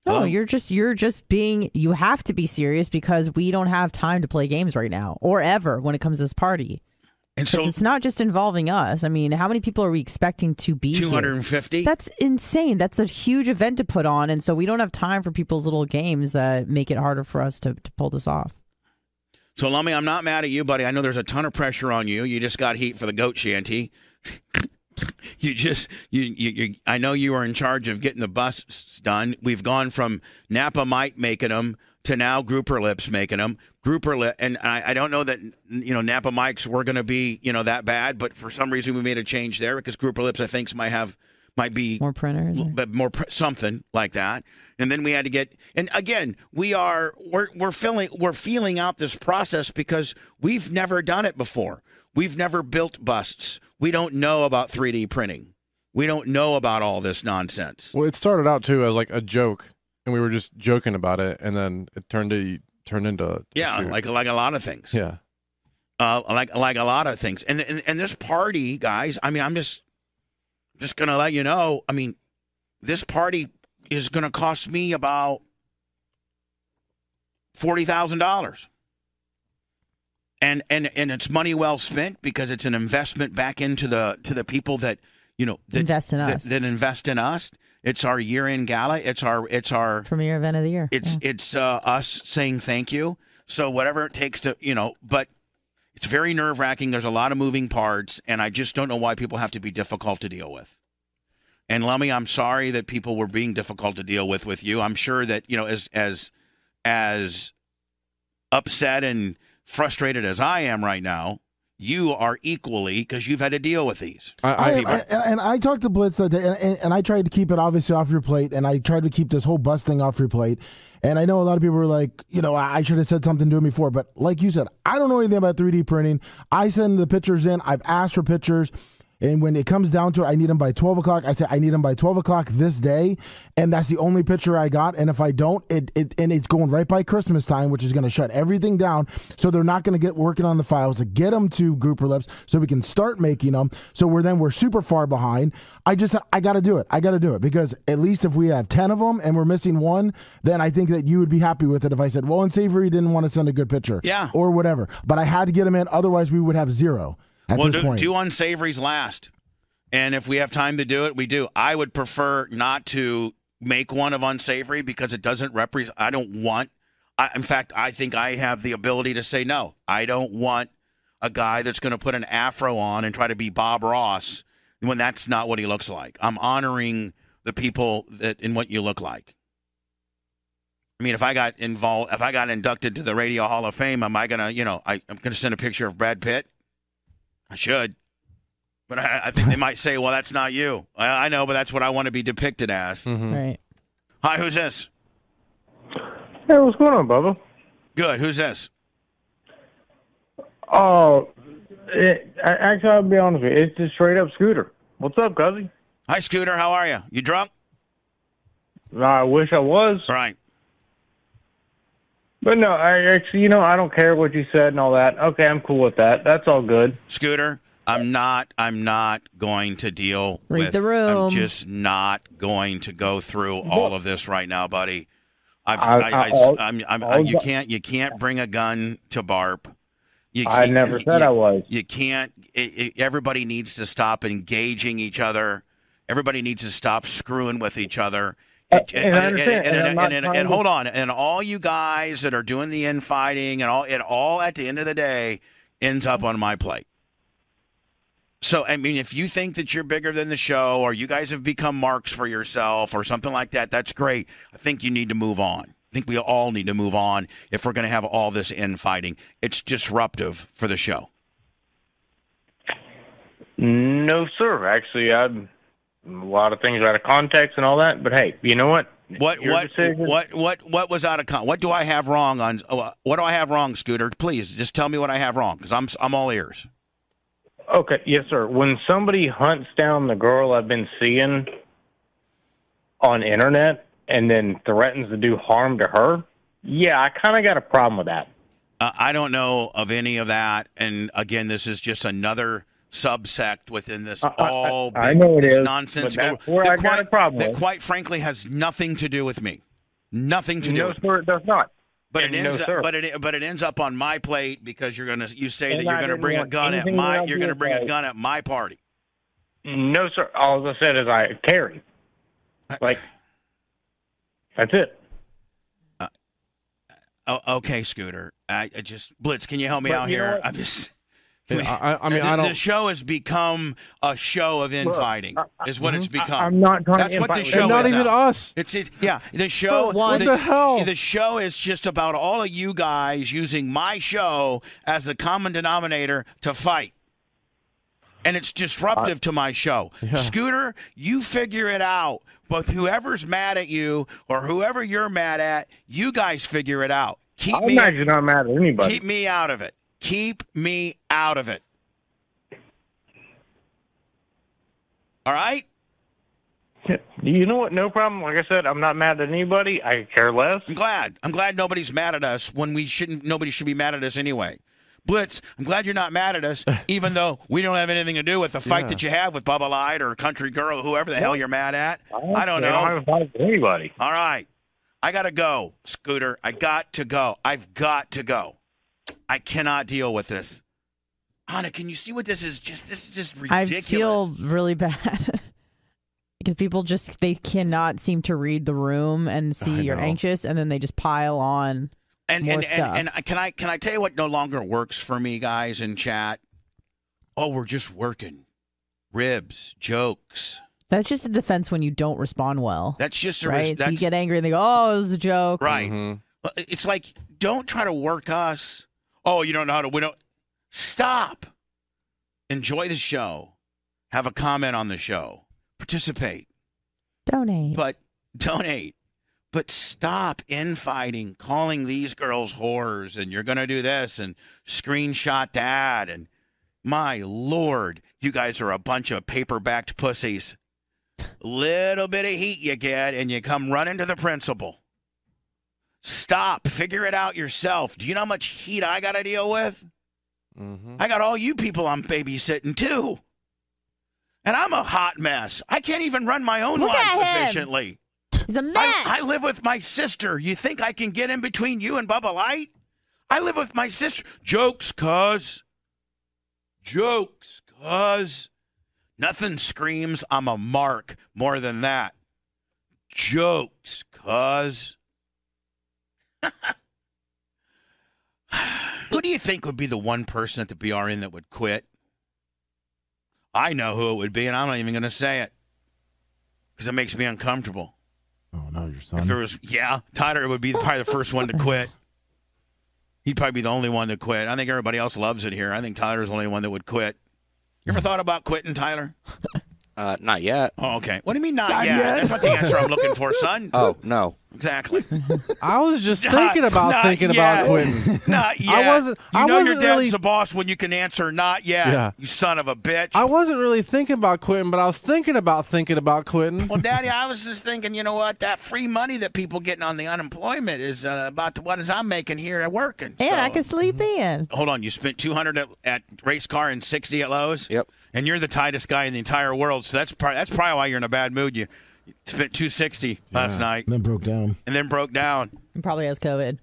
No, you're just being, you have to be serious because we don't have time to play games right now or ever when it comes to this party. And so it's not just involving us. I mean, how many people are we expecting to be 250? Here? That's insane. That's a huge event to put on. And so we don't have time for people's little games that make it harder for us to pull this off. So, Lummy, I'm not mad at you, buddy. I know there's a ton of pressure on you. You just got heat for the goat shanty. I know you are in charge of getting the busts done. We've gone from Napa Mike making them to now Grouper Lips making them. And I don't know that, Napa Mikes were going to be, that bad, but for some reason we made a change there because Grouper Lips, I think, might be more printers, but something like that. And then we had to get, and again, we're feeling out this process because we've never done it before. We've never built busts. We don't know about 3D printing. We don't know about all this nonsense. Well, it started out too as like a joke, and we were just joking about it, and then it turned into like a lot of things. Yeah, like a lot of things. And this party, guys. I mean, I'm just gonna let you know. I mean, this party is gonna cost me about $40,000. And it's money well spent because it's an investment back into the people that that invest in us. That invest in us. It's our year-end gala. It's our premier event of the year. It's us saying thank you. So whatever it takes to but it's very nerve-wracking. There's a lot of moving parts, and I just don't know why people have to be difficult to deal with. And Lummy, I'm sorry that people were being difficult to deal with you. I'm sure that as upset and frustrated as I am right now, you are equally, because you've had to deal with these. I talked to Blitz that day, and I tried to keep it obviously off your plate, and I tried to keep this whole bus thing off your plate. And I know a lot of people were like, I should have said something to him before. But like you said, I don't know anything about 3D printing. I send the pictures in. I've asked for pictures. And when it comes down to it, I need them by 12 o'clock. I said, I need them by 12 o'clock this day. And that's the only picture I got. And if I don't, it's going right by Christmas time, which is going to shut everything down. So they're not going to get working on the files to get them to Grouper Lips so we can start making them. So we're super far behind. I got to do it. I got to do it because at least if we have 10 of them and we're missing one, then I think that you would be happy with it if I said, well, Unsavory didn't want to send a good picture. Yeah. Or whatever. But I had to get them in. Otherwise, we would have zero. Do Unsavory's last. And if we have time to do it, we do. I would prefer not to make one of Unsavory because it doesn't represent. In fact, I think I have the ability to say no. I don't want a guy that's going to put an afro on and try to be Bob Ross when that's not what he looks like. I'm honoring the people in what you look like. I mean, if I got inducted to the Radio Hall of Fame, am I going to, I'm going to send a picture of Brad Pitt? I should. But I think they might say, well, that's not you. I know, but that's what I want to be depicted as. Mm-hmm. Right. Hi, who's this? Hey, what's going on, Bubba? Good. Who's this? Oh, actually, I'll be honest with you. It's just straight up Scooter. What's up, Cuzzy? Hi, Scooter. How are you? You drunk? I wish I was. Right. But no, I don't care what you said and all that. Okay, I'm cool with that. That's all good. Scooter, I'm not going to deal with the room. I'm just not going to go through all of this right now, buddy. You can't bring a gun to BARP. I never said I was. You can't. Everybody needs to stop engaging each other. Everybody needs to stop screwing with each other. And hold on, and all you guys that are doing the infighting and it all at the end of the day ends up on my plate. So, I mean, if you think that you're bigger than the show or you guys have become marks for yourself or something like that, that's great. I think you need to move on. I think we all need to move on if we're going to have all this infighting. It's disruptive for the show. No, sir. Actually, a lot of things are out of context and all that. But hey, you know what? What was out of context? What do I have wrong on? What do I have wrong, Scooter? Please, just tell me what I have wrong because I'm all ears. Okay, yes, sir. When somebody hunts down the girl I've been seeing on internet and then threatens to do harm to her, yeah, I kind of got a problem with that. I don't know of any of that. And again, this is just another subsect within this I know it is nonsense but that's where I got a problem that quite frankly has nothing to do with me. Nothing to do No, with sir, it does not. But And it no, ends sir. up, but it ends up on my plate because you say that And you're I going to didn't bring a want gun at anything to my do you're going to with bring a that. gun at my party. No, sir. All I said is I carry. Like, that's it. Okay, Scooter. I just Blitz. Can you help me But out you know here? what? I'm just. Yeah, I mean, I don't. The show has become a show of infighting. Is what it's become. I'm not trying That's to what the invite show And not is even now. us. Yeah. The show. What the hell? The show is just about all of you guys using my show as the common denominator to fight. And it's disruptive to my show. Yeah. Scooter, you figure it out. But whoever's mad at you or whoever you're mad at, you guys figure it out. I'm actually not mad at anybody. Keep me out of it. Keep me out of it. All right? You know what? No problem. Like I said, I'm not mad at anybody. I care less. I'm glad nobody's mad at us when nobody should be mad at us anyway. Blitz, I'm glad you're not mad at us, even though we don't have anything to do with the fight that you have with Bubba Light or Country Girl or whoever the hell you're mad at. I don't know. I don't have a fight with anybody. All right. I got to go, Scooter. I got to go. I've got to go. I cannot deal with this. Anna, can you see what this is? This is just ridiculous. I feel really bad because people they cannot seem to read the room and see you're anxious, and then they just pile on more stuff. And can I tell you what no longer works for me, guys, in chat? Oh, we're just working. Ribs, jokes. That's just a defense when you don't respond well. That's just right. So you get angry and they go, "Oh, it was a joke." Right. Mm-hmm. It's like, don't try to work us. Oh, you don't know how to win. Stop. Enjoy the show. Have a comment on the show. Participate. Donate. But stop infighting, calling these girls whores, and you're going to do this, and screenshot that, and my Lord, you guys are a bunch of paper-backed pussies. Little bit of heat you get, and you come running to the principal. Stop. Figure it out yourself. Do you know how much heat I got to deal with? Mm-hmm. I got all you people I'm babysitting, too. And I'm a hot mess. I can't even run my own life efficiently. He's a mess. I live with my sister. You think I can get in between you and Bubba Light? I live with my sister. Jokes, cuz. Nothing screams I'm a mark more than that. Jokes, cuz. Who do you think would be the one person at the BRN that would quit? I know who it would be, and I'm not even going to say it because it makes me uncomfortable. Oh, no, your son. If there was, Tyler would be probably the first one to quit. He'd probably be the only one to quit. I think everybody else loves it here. I think Tyler's the only one that would quit. You ever thought about quitting, Tyler? Not yet. Oh, okay. What do you mean not yet? That's not the answer I'm looking for, son. Oh, no. Exactly. I was just thinking about quitting. Not yet. I wasn't your dad's really the boss when you can answer not yet. Yeah. You son of a bitch. I wasn't really thinking about quitting, but I was thinking about quitting. Well, Daddy, I was just thinking, you know what? That free money that people getting on the unemployment is about what is I'm making here at working. And I can sleep in. Hold on. You spent $200 at race car and $60 at Lowe's? Yep. And you're the tightest guy in the entire world, so that's probably why you're in a bad mood. You spent $260 last night. Then broke down. And then broke down. And probably has COVID.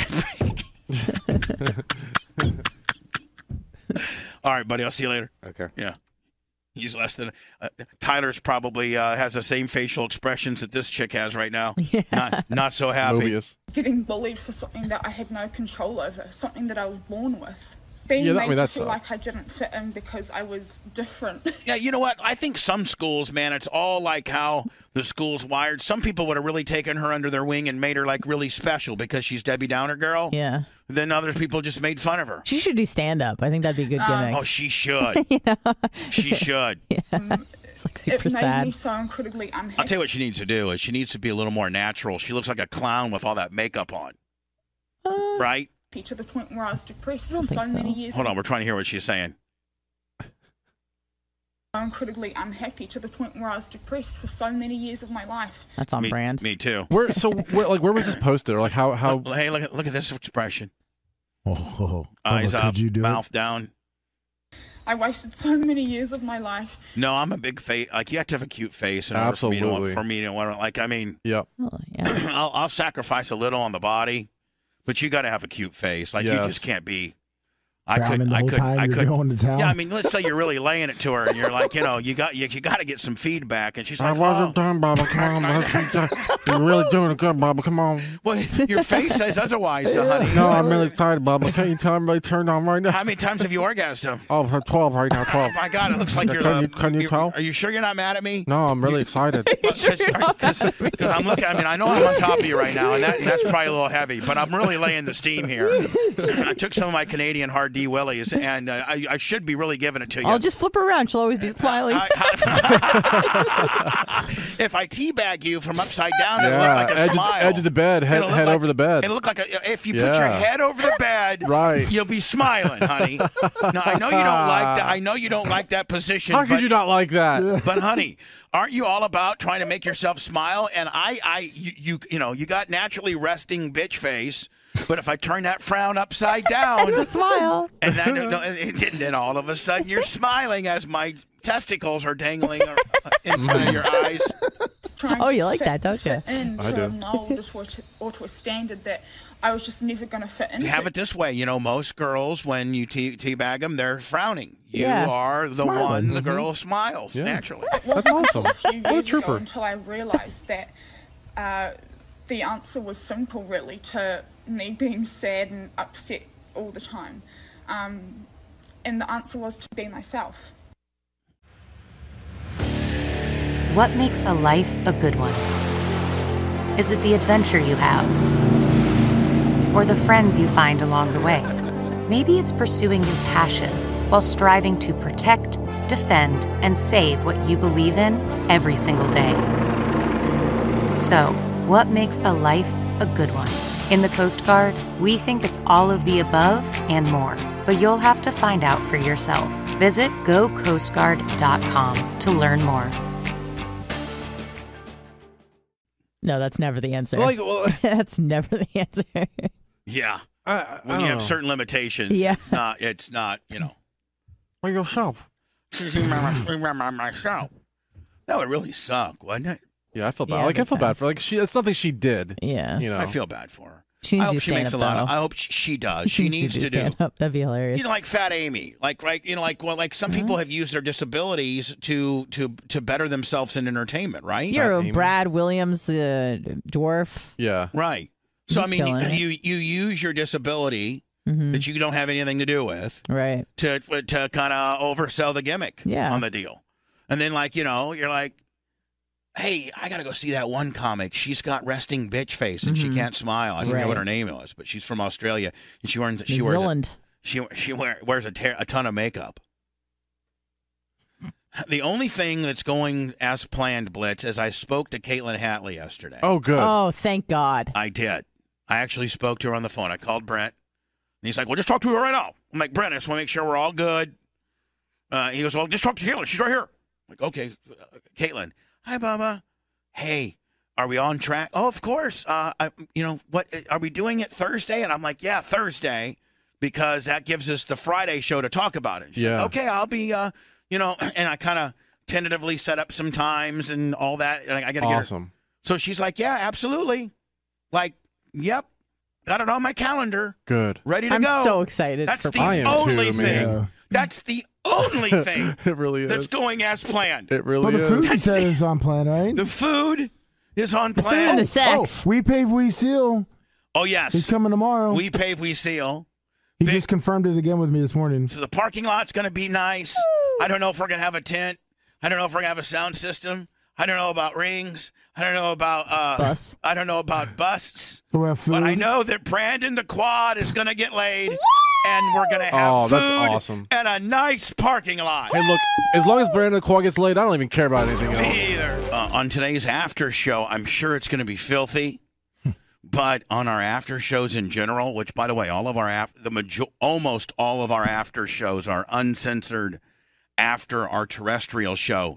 All right, buddy. I'll see you later. Okay. Yeah. He's less than Tyler's probably has the same facial expressions that this chick has right now. Yeah. Not so happy. Mobius. Getting bullied for something that I had no control over, something that I was born with. Being Yeah, made to that feel sucks. like I didn't fit in because I was different. Yeah, you know what? I think some schools, man, it's all like how the school's wired. Some people would have really taken her under their wing and made her like really special because she's Debbie Downer girl. Yeah. Then other people just made fun of her. She should do stand-up. I think that'd be a good gimmick. Oh, she should. She should. Yeah. It's like super it made sad. me so incredibly unhappy. I'll tell you what she needs to do is she needs to be a little more natural. She looks like a clown with all that makeup on. Right? To the point where I was depressed I don't for so think so. many years. Hold on, we're trying to hear what she's saying. I'm incredibly unhappy to the point where I was depressed for so many years of my life. That's on brand. Me too. Where was this posted? Or like how? Hey, look at this expression. Oh, Eyes Bubba, up, could you do mouth down. I wasted so many years of my life. No, I'm a big face. Like, you have to have a cute face in order Absolutely. for me to want to, like, I mean, Yep. Oh, yeah. I'll sacrifice a little on the body, but you got to have a cute face. Like, you Yes. just can't be. Frowning the whole time you're going to town. Yeah, I mean, let's say you're really laying it to her, and you're like, you got to get some feedback, and she's like, I wasn't done, Baba. Come on, you're really doing it good, Baba. Come on. Well, your face says otherwise, honey. No, I'm really excited, Baba. Can't you tell I'm really turned on right now? How many times have you orgasmed? Oh, 12 right now, 12. Oh my God, it looks like Can you tell? Are you sure you're not mad at me? No, I'm really excited. Because I'm looking. I mean, I know I'm on top of you right now, and that's probably a little heavy, but I'm really laying the steam here. I took some of my Canadian hard D Willies, and I should be really giving it to you. I'll just flip her around. She'll always be smiling. If I teabag you from upside down, it'll look like a smile. Edge of the bed, head over the bed. It'll look like if you put your head over the bed, right, you'll be smiling, honey. Now, I know you don't like that. I know you don't like that position. How could you not like that? But honey, aren't you all about trying to make yourself smile? And you got naturally resting bitch face. But if I turn that frown upside down, it's a smile. And then all of a sudden you're smiling as my testicles are dangling in front of your eyes. Oh, you like that, don't you? Into a mold or to a standard that I was just never going to fit into. Have it this way, most girls, when you teabag them, they're frowning. You are the Smiling. one, the girl who smiles naturally. That's awesome. A few years ago until I realised that the answer was simple, really, to me being sad and upset all the time. And the answer was to be myself. What makes a life a good one? Is it the adventure you have? Or the friends you find along the way? Maybe it's pursuing your passion while striving to protect, defend, and save what you believe in every single day. So, what makes a life a good one? In the Coast Guard, we think it's all of the above and more, but you'll have to find out for yourself. Visit gocoastguard.com to learn more. No, that's never the answer. That's never the answer. Yeah. I When you have know. certain limitations, Yeah. it's not, By yourself. myself. That would really suck, wouldn't it? Yeah, I feel bad. Yeah, I feel bad for it's nothing she did. Yeah. I feel bad for her. She needs I hope to she stand makes up, a lot of. though. I hope she does. She needs to do. stand up. That'd be hilarious. Like Fat Amy, like some people have used their disabilities to better themselves in entertainment, right? You're Brad Williams, the dwarf. Yeah. Right. So He's killing it. you use your disability that you don't have anything to do with, right? To kind of oversell the gimmick, Yeah. on the deal, and then you're like, hey, I gotta go see that one comic. She's got resting bitch face and she can't smile. I forget what her name was, but she's from Australia and she wears a ton of makeup. The only thing that's going as planned, Blitz, is I spoke to Caitlin Hatley yesterday. Oh, good. Oh, thank God. I did. I actually spoke to her on the phone. I called Brent, and he's like, well, just talk to her right now. I'm like, Brent, I just want to make sure we're all good. He goes, well, just talk to Caitlin. She's right here. I'm like, okay, Caitlin. Hi, Baba. Hey, are we on track? Oh, of course. What are we doing it Thursday? And I'm like, yeah, Thursday, because that gives us the Friday show to talk about it. She's like, okay, I'll be, and I kind of tentatively set up some times and all that. And I got to get her. So she's like, yeah, absolutely. Like, yep, got it on my calendar. Good. Ready to I'm go. so excited. That's for the I am only too, thing. man. That's the only thing It really that's is. going as planned. It really Well, the is. food you said is on plan, right? The food is on the plan. food and the sex. Oh, we pave, we seal. Oh, yes. He's coming tomorrow. We pave, we seal. He just confirmed it again with me this morning. So the parking lot's going to be nice. I don't know if we're going to have a tent. I don't know if we're going to have a sound system. I don't know about rings. I don't know about bus. I don't know about busts. We'll have food. But I know that Brandon the Quad is going to get laid, and we're going to have food that's awesome. and a nice parking lot. Hey, look, as long as Brandon the Quad gets laid, I don't even care about anything else. Me either. On today's after show, I'm sure it's going to be filthy. But on our after shows in general, which, by the way, almost all of our after shows are uncensored after our terrestrial show,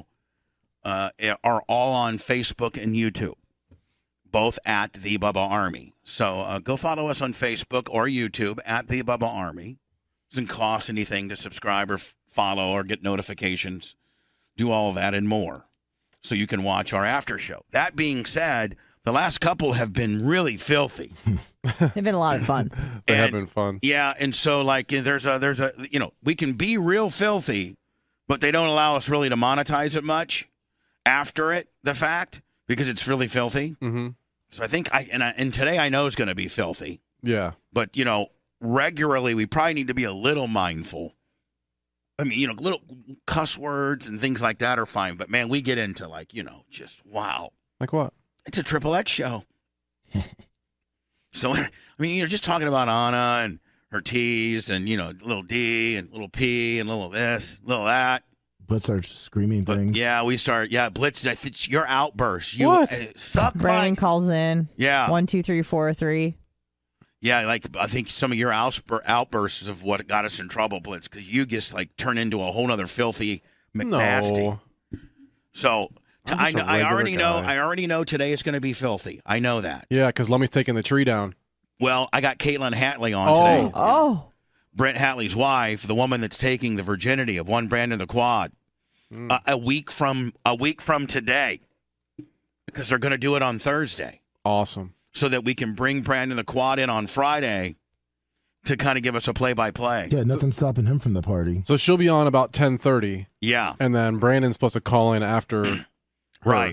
are all on Facebook and YouTube, both at The Bubba Army. So go follow us on Facebook or YouTube at The Bubba Army. Doesn't cost anything to subscribe or follow or get notifications. Do all of that and more so you can watch our after show. That being said, the last couple have been really filthy. They've been a lot of fun. They have been fun. Yeah, and so like there's a we can be real filthy, but they don't allow us really to monetize it much after the fact because it's really filthy. Mm-hmm. So I think and today I know it's going to be filthy. Yeah. But regularly we probably need to be a little mindful. I mean, little cuss words and things like that are fine, but man, we get into just wow. Like what? It's a XXX show. So, I mean, you're just talking about Anna and her T's and, little D and little P and little this, little that. Blitz starts screaming things. Yeah, we start. Yeah, Blitz, it's your outburst. What? Suck Brandon calls in. Yeah. 1, 2, 3, 4, 3. Yeah, I think some of your outbursts of what got us in trouble, Blitz, because you just turn into a whole other filthy McNasty. No. So I already know. guy. I already know today is going to be filthy. I know that. Yeah, because Lummy's taking the tree down. Well, I got Caitlin Hatley on today. Oh. Brent Hatley's wife, the woman that's taking the virginity of one Brandon the Quad, a week from today, because they're going to do it on Thursday. Awesome. So that we can bring Brandon the Quad in on Friday to kind of give us a play-by-play. Yeah, nothing's stopping him from the party. So she'll be on about 10:30. Yeah. And then Brandon's supposed to call in after. Right.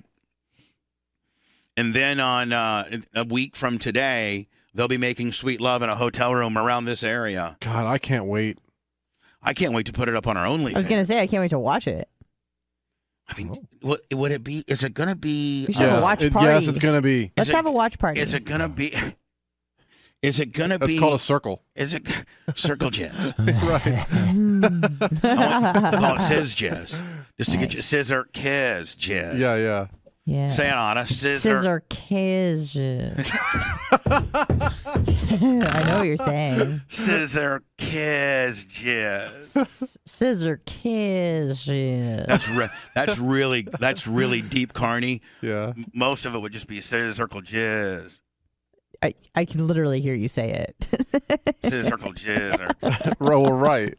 And then on a week from today, they'll be making sweet love in a hotel room around this area. God, I can't wait. I can't wait to put it up on our OnlyFans. I was going to say, I can't wait to watch it. I mean, would it be? Is it going to be? We should have a watch party. Yes, it's going to be. Let's have a watch party. Is it going to be? Is it going to be? It's called a circle. Is it circle jizz? Right. I want to call it sizz jizz, just to get you scissor kiss jizz. Yeah. Yeah. Say it on us. Scissor kiss. I know what you're saying. Scissor kiss jizz. Scissor kiss jizz. That's really deep, Carney. Yeah. Most of it would just be circle jizz. I can literally hear you say it. Circle jizz. Well, right.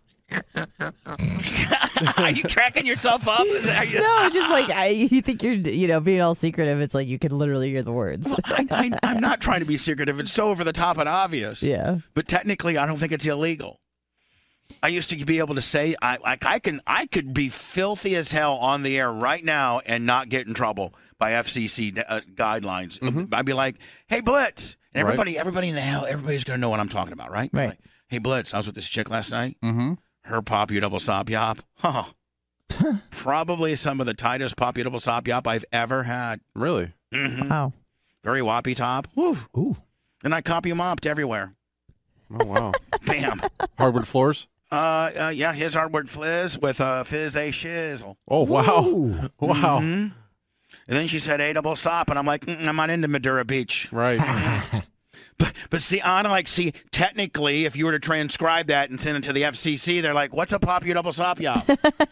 Are you cracking yourself up? No, just you think you're being all secretive. It's like you can literally hear the words. Well, I'm not trying to be secretive. It's so over the top and obvious. Yeah. But technically, I don't think it's illegal. I used to be able to say I could be filthy as hell on the air right now and not get in trouble by FCC guidelines. Mm-hmm. I'd be like, "Hey, Blitz," and everybody in the hell, everybody's gonna know what I'm talking about, right? Right. Like, "Hey, Blitz, I was with this chick last night. Mm-hmm. Her pop you double sop yop. Huh. Probably some of the tightest pop you double sop yop I've ever had. Really? Mm-hmm. Wow. Very whoppy top. Woo. Ooh. And I copy mopped everywhere. Oh wow. Bam. Hardwood floors. Yeah, his hardwood fizz with fizz a shizzle. Oh wow. Ooh. Wow. Mm-hmm. And then she said a double sop, and I'm like, I'm not into Madura Beach. Right. But see, Anna, technically, if you were to transcribe that and send it to the FCC, they're like, what's a pop you double sop yop?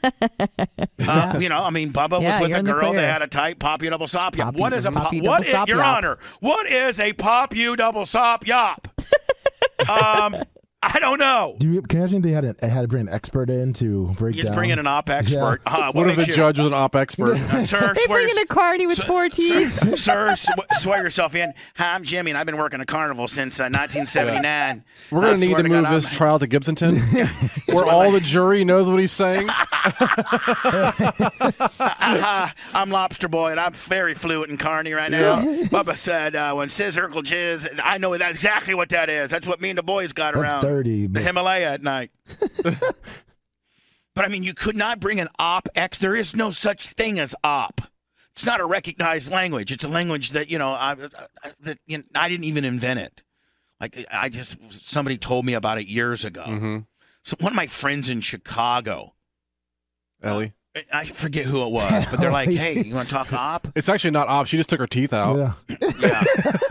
Bubba was with a girl that had a tight pop you double sop yop. What is a pop? What is, Your Honor? What is a pop you double sop yop? I don't know. Can you imagine they had to bring an expert in to break down? You bring in an op expert. Yeah. What if the judge was an op expert? Sir, they bring in a Cardi with 4 teeth. Sir, swear yourself in. Hi, I'm Jimmy, and I've been working a carnival since 1979. We're going to need to move this trial to Gibsonton, where all the jury knows what he's saying. I'm Lobster Boy, and I'm very fluent in Carney right now. Yeah. Bubba said, when scissor jizz, I know exactly what that is. That's what me and the boys got around. The Himalaya at night. But I mean, you could not bring an op X. There is no such thing as op. It's not a recognized language. It's a language that I didn't even invent it. Somebody told me about it years ago. Mm-hmm. So one of my friends in Chicago, Ellie. I forget who it was, but they're like, "Hey, you want to talk op?" It's actually not op. She just took her teeth out. Yeah.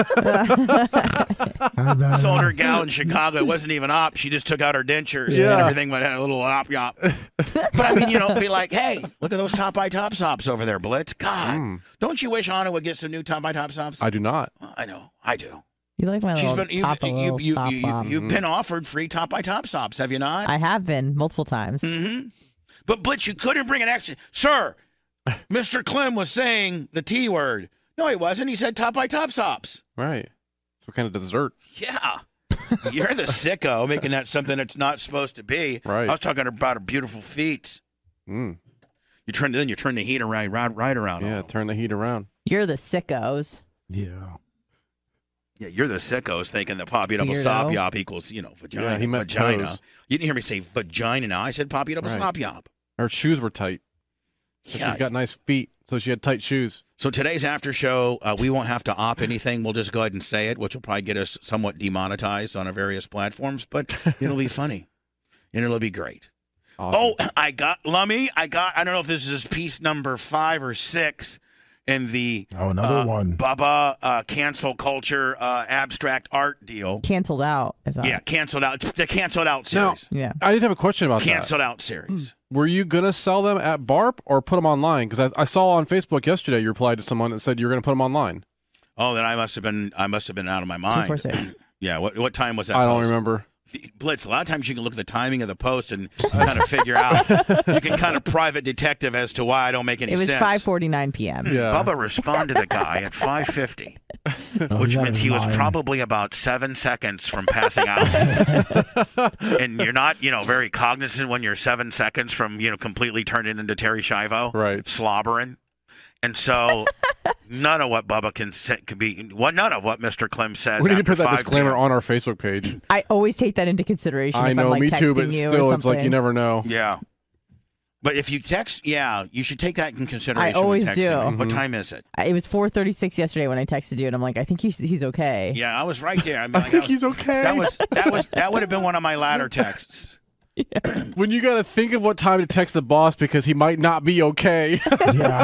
This older gal in Chicago, it wasn't even op. She just took out her dentures and everything went a little op yop. But I mean, be like, "Hey, look at those top by top sops over there, Blitz." God, don't you wish Anna would get some new top by top sops? I do not. I know, I do. You like my little You've been offered free Top by Top Sops, have you not? I have been multiple times. Mm-hmm. But Blitz, you couldn't bring an accent. Sir, Mr. Clem was saying the T word. No, he wasn't. He said Top by Top Sops. Right. It's what kind of dessert? Yeah. You're the sicko making that something that's not supposed to be. Right. I was talking about her beautiful feet. Mm. You turn the heat around, right around. Yeah, turn the heat around. You're the sickos. Yeah. Yeah, you're the sickos thinking that Poppy Double Sop Yop equals, vagina. Yeah, he meant vagina. toes. You didn't hear me say vagina now. I said Poppy Double Sop Yop. Her shoes were tight. Yeah. She's got nice feet, so she had tight shoes. So today's after show, we won't have to op anything. We'll just go ahead and say it, which will probably get us somewhat demonetized on our various platforms, but it'll be funny. And it'll be great. Awesome. Oh, I don't know if this is piece number 5 or 6 in the another one. Bubba cancel culture abstract art deal. Canceled out, I thought. Yeah, canceled out. The canceled out series. Yeah. I did have a question about canceled out series. Were you going to sell them at BARP or put them online? Because I saw on Facebook yesterday you replied to someone that said you were going to put them online. Oh, then I must have been out of my mind. 246. Yeah, what time was that? I don't remember. Blitz, a lot of times you can look at the timing of the post and kind of figure out. You can kind of private detective as to why I don't make any sense. It was 5:49 p.m. Yeah. Bubba responded to the guy at 5:50, which means he was probably about 7 seconds from passing out. And you're not, very cognizant when you're 7 seconds from, completely turning into Terry Schiavo, right? Slobbering. And so, none of what Bubba can say could be. None of what Mr. Clem says. We need to put that disclaimer on our Facebook page. I always take that into consideration. I know, me too, but still, it's like you never know. Yeah. But if you text, you should take that in consideration. I always do. Mm-hmm. What time is it? It was 4:36 yesterday when I texted you, and I'm like, I think he's okay. Yeah, I was right there. I think he's okay. That would have been one of my latter texts. Yeah. When you got to think of what time to text the boss because he might not be okay. Yeah.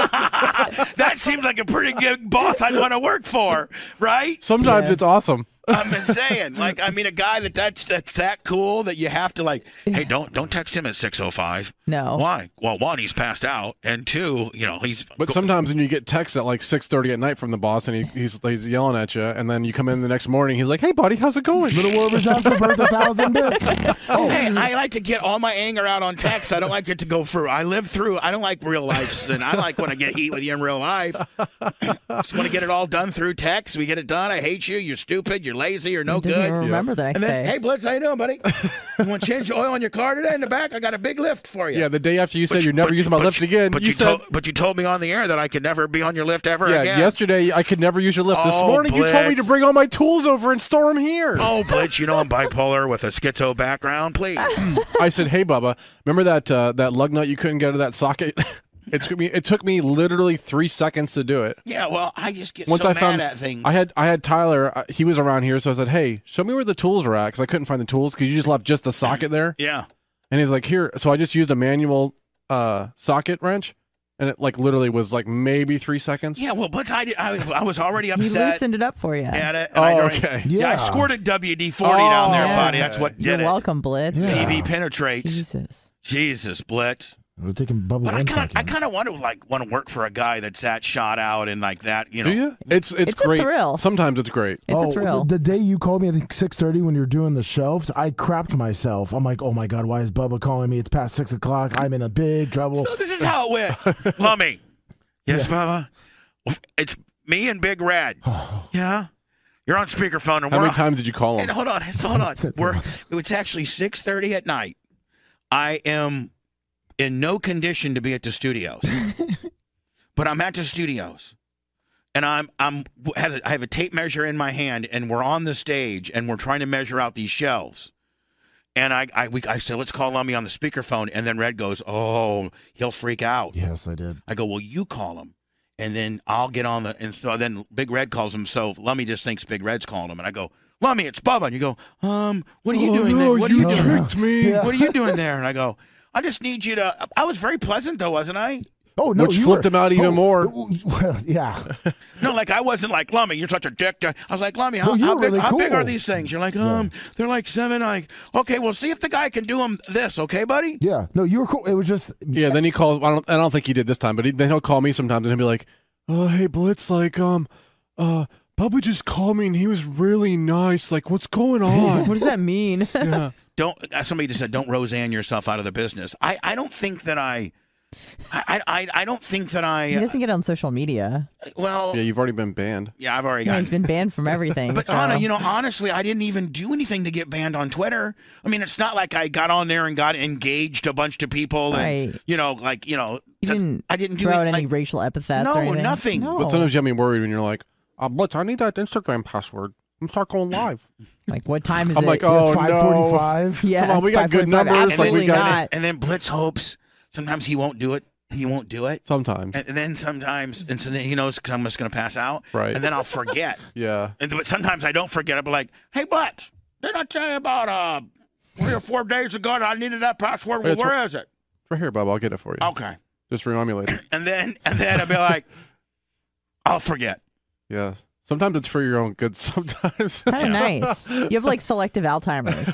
That seems like a pretty good boss I'd want to work for, right? Sometimes it's awesome. I'm just saying, a guy that's that cool that you have to hey, don't text him at 6:05. No. Why? Well, one, he's passed out, and two, he's. But sometimes when you get texts at 6:30 at night from the boss and he's yelling at you, and then you come in the next morning, he's like, "Hey, buddy, how's it going?" Little overtime for birth 1,000 bits. Oh, hey, I like to get all my anger out on text. I don't like it to go through. I don't like real life, and I like when I get heat with you in real life. Just want to get it all done through text. We get it done. I hate you. You're stupid. You're lazy. You're no good. Doesn't even remember the next day. Hey, Blitz, how you doing, buddy? You want to change the oil on your car today in the back? I got a big lift for you. Yeah, the day after you said you're never using my lift again. But you told me on the air that I could never be on your lift ever again. Yeah, yesterday I could never use your lift. This morning Blitz. you told me to bring all my tools over and store them here. Oh, Blitz, I'm bipolar with a schizo background. Please. I said, hey, Bubba, remember that lug nut you couldn't get out of that socket? It took me literally 3 seconds to do it. Yeah, well, I just get mad at things. I had Tyler. He was around here, so I said, "Hey, show me where the tools are at," because I couldn't find the tools because you just left just the socket there. Yeah. And he's like, "Here." So I just used a manual socket wrench, and it literally was maybe 3 seconds. Yeah, well, but I was already upset. He loosened it up for you. At it. Okay. Yeah, I scored WD-40 down there, buddy. That's what did You're it. welcome, Blitz. Yeah. TV penetrates. Jesus, Blitz. We're taking Bubba. But I kind of want to work for a guy that's that shot out and like that. Do you? It's a great. thrill. Sometimes it's great. It's a thrill. The day you called me, I think 6:30 when you're doing the shelves, I crapped myself. I'm like, oh my god, why is Bubba calling me? It's past 6 o'clock. I'm in a big trouble. So this is how it went. Lummy. Yes, Bubba. It's me and Big Red. Yeah. You're on speakerphone. And how many times did you call him? And hold on. It's actually 6:30 at night. I am in no condition to be at the studios, but I'm at the studios, and I have a tape measure in my hand, and we're on the stage, and we're trying to measure out these shelves. And I said, let's call Lummy on the speakerphone, and then Red goes, oh, he'll freak out. Yes, I did. I go, well, you call him, and then I'll get on and so then Big Red calls him, so Lummy just thinks Big Red's calling him, and I go, Lummy, it's Bubba, and you go, what are you doing there? What are you doing? Tricked me. What are you doing there? And I go, I just need you to. I was very pleasant though, wasn't I? Oh no, which flipped him out even more. Well, yeah. No, I wasn't like Lummy. You're such a dick. I was like Lummy. How big are these things? You're like they're like 7. Okay, well, see if the guy can do them. This, okay, buddy? Yeah. No, you were cool. It was just. Yeah. Then he calls. I don't think he did this time, but then he'll call me sometimes and he'll be like, "Oh, hey, Blitz, Bubba just called me and he was really nice. Like, what's going on? What does that mean? Yeah. Somebody just said, don't Roseanne yourself out of the business. I don't think that I don't think that I. He doesn't get on social media. Well, yeah, you've already been banned. Yeah, I've already. He's been banned from everything. But so. Anna, honestly, I didn't even do anything to get banned on Twitter. I mean, it's not like I got on there and got engaged a bunch of people, and You didn't throw out any racial epithets. No, or anything? nothing. No. But sometimes you have me worried when you're like, Blitz, I need that Instagram password. I'm start going live. Like, what time is I'm it? like, oh, 5:45. Yeah, come on, we got good 5:45. numbers. Absolutely not. And then Blitz hopes sometimes he won't do it. He won't do it. Sometimes. And then sometimes, and so then he knows I'm just going to pass out. Right. And then I'll forget. Yeah. But sometimes I don't forget. I'll be like, hey, Blitz, didn't I tell you about 3 or 4 days ago that I needed that password? Well, where is it? It's right here, Bob. I'll get it for you. Okay. Just remind me later. And then I'll be like, I'll forget. Yeah. Sometimes it's for your own good. Sometimes. Kind of nice. You have like selective Alzheimer's.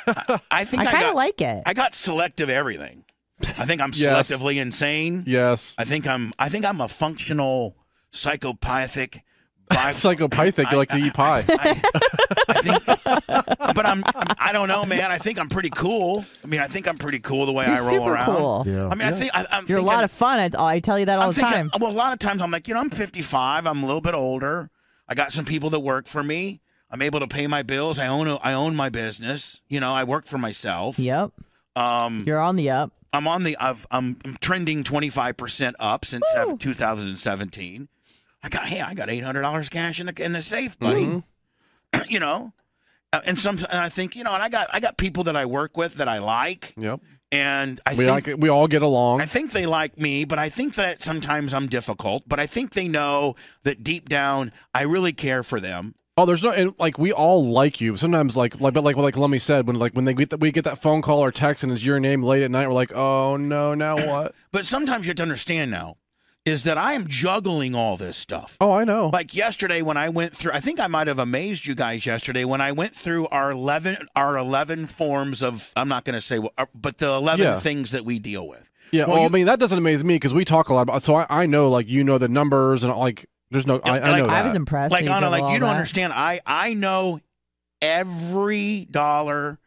I think I kind of like it. I got selective everything. I think I'm Yes. selectively insane. Yes. I think I'm a functional psychopathic. Psychopathic. You like to eat pie. I think, but I don't know, man. I think I'm pretty cool. I mean, I think I'm pretty cool the way You're I roll super around. cool. Yeah. I mean, I think I'm You're thinking, a lot of fun. I tell you that all the time. Well, a lot of times I'm like, I'm 55. I'm a little bit older. I got some people that work for me. I'm able to pay my bills. I own my business. I work for myself. Yep. You're on the up. I'm trending 25% up since 2017. I got $800 cash in the safe, buddy. Mm-hmm. And I think and I got people that I work with that I like. Yep. And we all get along. I think they like me, but I think that sometimes I'm difficult. But I think they know that deep down I really care for them. Oh, there's no, and like we all like you. Sometimes, but like Lummy said, when we get that phone call or text and it's your name late at night, we're like, oh no, now what? But sometimes you have to understand now is that I am juggling all this stuff. Oh, I know. Like yesterday when I went through, I think I might have amazed you guys yesterday when I went through our 11 forms of, I'm not going to say, but the 11 things that we deal with. Yeah, well, I mean, that doesn't amaze me because we talk a lot about, so I know, like, the numbers and, like, there's no, I know that. I was impressed. Like, Anna, like, you don't understand. I know every dollar,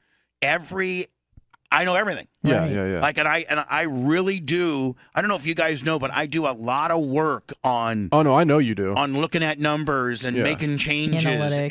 I know everything. Yeah, yeah. Like, and I really do. I don't know if you guys know, but I do a lot of work on. Oh no, I know you do. On looking at numbers and making changes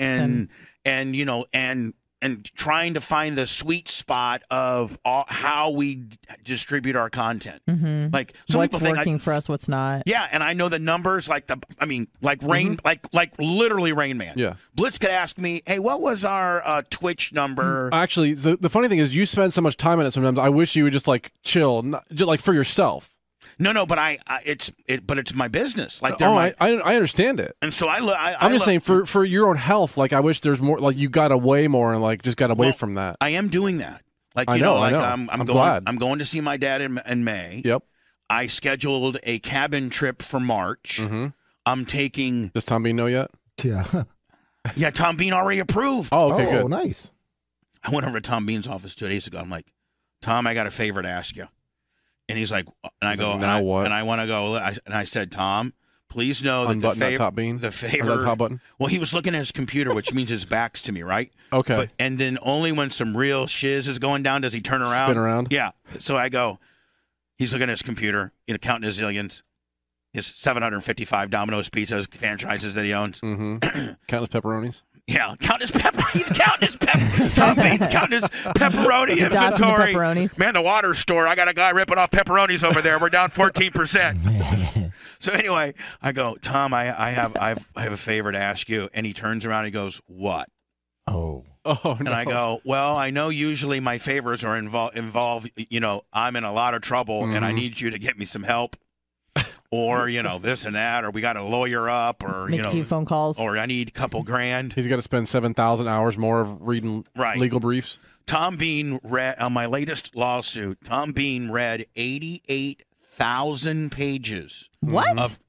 and trying to find the sweet spot of how we distribute our content. Mm-hmm. Like some what's people think working for us, what's not. Yeah, and I know the numbers, like Rain, like literally Rain Man. Yeah. Blitz could ask me, hey, what was our Twitch number? Actually, the funny thing is, you spend so much time on it. Sometimes I wish you would just like chill, just like for yourself. No, but it's my business. Like, I understand it. And so I'm just saying for your own health. Like, I wish there's more. Like, you got away more and like just got away from that. I am doing that. Like, I know. I'm glad. I'm going to see my dad in May. Yep. I scheduled a cabin trip for March. Mm-hmm. I'm taking. Does Tom Bean know yet? Yeah. Yeah, Tom Bean already approved. Oh, okay, good. Oh, nice. I went over to Tom Bean's office 2 days ago. I'm like, Tom, I got a favor to ask you. And he's like, and I go, now what? And I want to go. And I said, Tom, please know that Unbutton that top bean. The favor. Or that top button. Well, he was looking at his computer, which means his back's to me, right? Okay. And then only when some real shiz is going down does he turn around. Spin around. Yeah. So I go. He's looking at his computer, counting his zillions, his 755 Domino's pizzas franchises that he owns. Mm-hmm. Counting his pepperonis. Yeah, count his pepper. He's counting his pepper. Tom Bates counting his pepperoni inventory. Man, the water store. I got a guy ripping off pepperonis over there. We're down 14%. So anyway, I go, Tom, I have a favor to ask you, and he turns around and he goes, what? Oh, no. And I go, well, I know usually my favors are involve. I'm in a lot of trouble, and I need you to get me some help. Or, this and that, or we got to lawyer up, or, Make a few phone calls. Or I need a couple grand. He's got to spend 7,000 hours more of reading legal briefs. Tom Bean read, on my latest lawsuit, Tom Bean read 88,000 pages. What? Of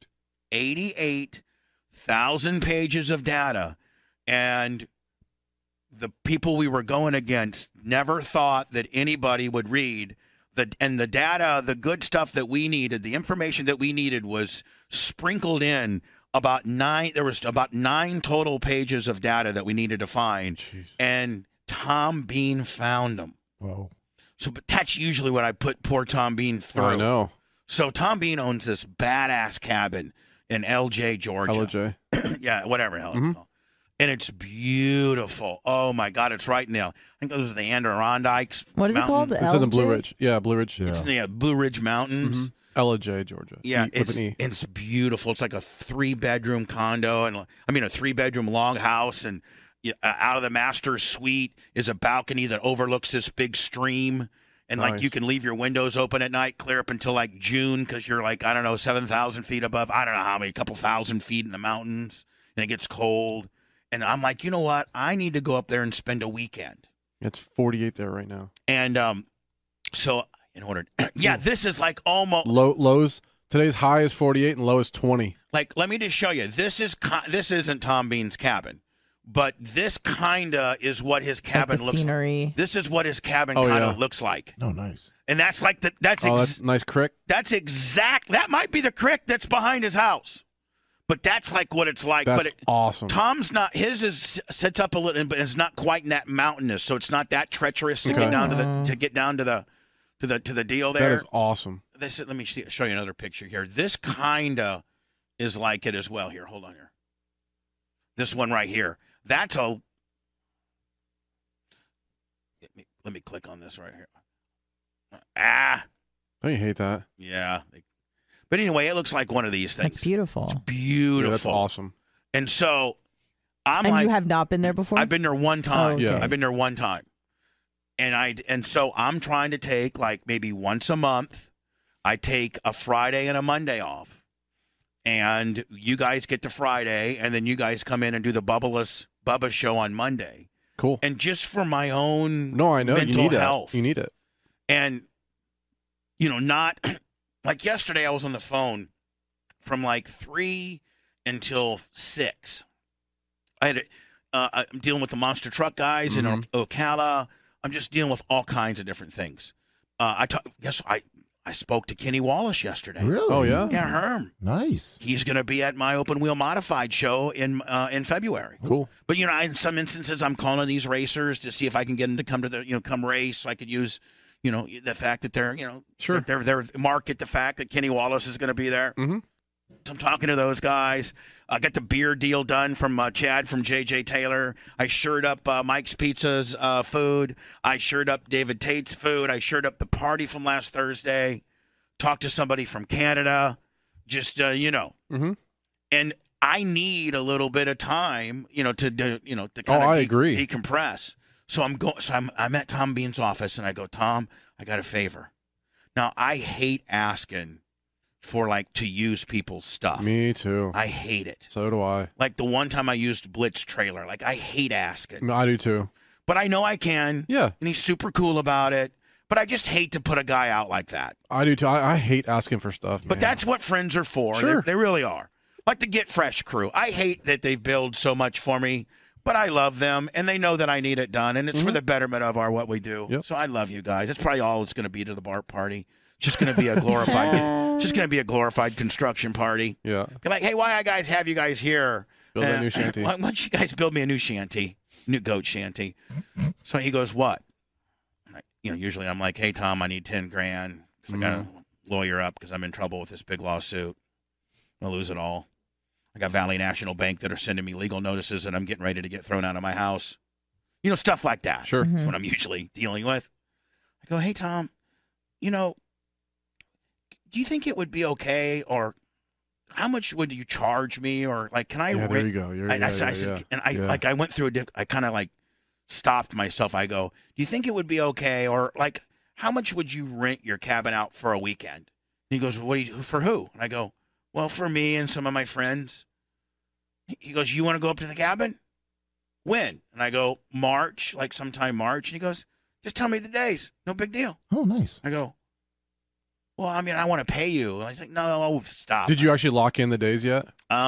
88,000 pages of data. And the people we were going against never thought that anybody would read. And the data, the good stuff that we needed, the information that we needed was sprinkled in there was about 9 total pages of data that we needed to find. Jeez. And Tom Bean found them. Whoa. So, but that's usually what I put poor Tom Bean through. I know. So Tom Bean owns this badass cabin in LJ, Georgia. LJ. Yeah, whatever the hell it's called. And it's beautiful. Oh, my God. It's right now. I think those are the Adirondacks. What is it called? It's in the Blue Ridge. Yeah, Blue Ridge. It's in the Blue Ridge Mountains. LJ, Georgia. Yeah, with an E. it's beautiful. It's like a 3-bedroom condo. A 3-bedroom longhouse. And out of the master's suite is a balcony that overlooks this big stream. And, nice. you can leave your windows open at night, clear up until, June because you're, 7,000 feet above. I don't know how many, a couple thousand feet in the mountains. And it gets cold. And I'm like, you know what? I need to go up there and spend a weekend. It's 48 there right now. And so in order, this is almost lows. Today's high is 48 and low is 20. Let me just show you. This isn't Tom Bean's cabin, but this kinda is what his cabin looks scenery. like. This is what his cabin kinda looks like. Oh, nice. And that's that's a nice crick. That's that might be the crick that's behind his house. But that's what it's like. That's awesome. Tom's not. His sits up a little, but it's not quite in that mountainous, so it's not that treacherous to get down to the deal there. That is awesome. Let me show you another picture here. This kinda is like it as well. Here, hold on here. This one right here. That's a. Let me click on this right here. Don't you hate that? Yeah. But anyway, it looks like one of these things. That's beautiful. It's beautiful. Yeah, that's awesome. And so I'm you have not been there before? I've been there one time. Oh, okay. Yeah. I've been there one time. And so I'm trying to take maybe once a month. I take a Friday and a Monday off. And you guys get the Friday, and then you guys come in and do the Bubba show on Monday. Cool. And just for my own I know. mental You need health. You need it. And, not... Like yesterday, I was on the phone from 3 until 6. I'm dealing with the monster truck guys in Ocala. I'm just dealing with all kinds of different things. I spoke to Kenny Wallace yesterday. Really? Oh yeah. Yeah, Herm. Nice. He's going to be at my Open Wheel Modified show in February. Cool. But in some instances, I'm calling these racers to see if I can get them to come to come race. So I could use. The fact that they're, sure. They're market the fact that Kenny Wallace is going to be there. Mm-hmm. So I'm talking to those guys. I got the beer deal done from Chad from JJ Taylor. I shirred up Mike's Pizza's food. I shirred up David Tate's food. I shirred up the party from last Thursday. Talked to somebody from Canada. Just, Mm-hmm. And I need a little bit of time, to kind of decompress. So I'm at Tom Bean's office, and I go, Tom, I got a favor. Now, I hate asking for, to use people's stuff. Me too. I hate it. So do I. The one time I used Blitz trailer. I hate asking. I do too. But I know I can. Yeah. And he's super cool about it. But I just hate to put a guy out like that. I do too. I hate asking for stuff, But that's what friends are for. Sure. They really are. Like the Get Fresh crew. I hate that they build so much for me. But I love them, and they know that I need it done, and it's for the betterment of what we do. Yep. So I love you guys. That's probably all it's going to be to the Bart party. Just going to be a glorified, construction party. Yeah. Be like, hey, why guys have you guys here? Build that new shanty. Why don't you guys build me a new shanty, new goat shanty? So he goes, what? Usually I'm like, hey Tom, I need $10,000 because I got to lawyer up because I'm in trouble with this big lawsuit. I'll lose it all. I got Valley National Bank that are sending me legal notices and I'm getting ready to get thrown out of my house. Stuff like that. Sure. That's what I'm usually dealing with. I go, hey, Tom, do you think it would be okay, or how much would you charge me, or can I? Yeah, there you go. I said, and I went through I kind of stopped myself. I go, do you think it would be okay, or how much would you rent your cabin out for a weekend? And he goes, for who? And I go, well, for me and some of my friends. He goes, you want to go up to the cabin? When? And I go, March, sometime March. And he goes, just tell me the days. No big deal. Oh, nice. I go, well, I want to pay you. And he's like, no, stop. Did you actually lock in the days yet?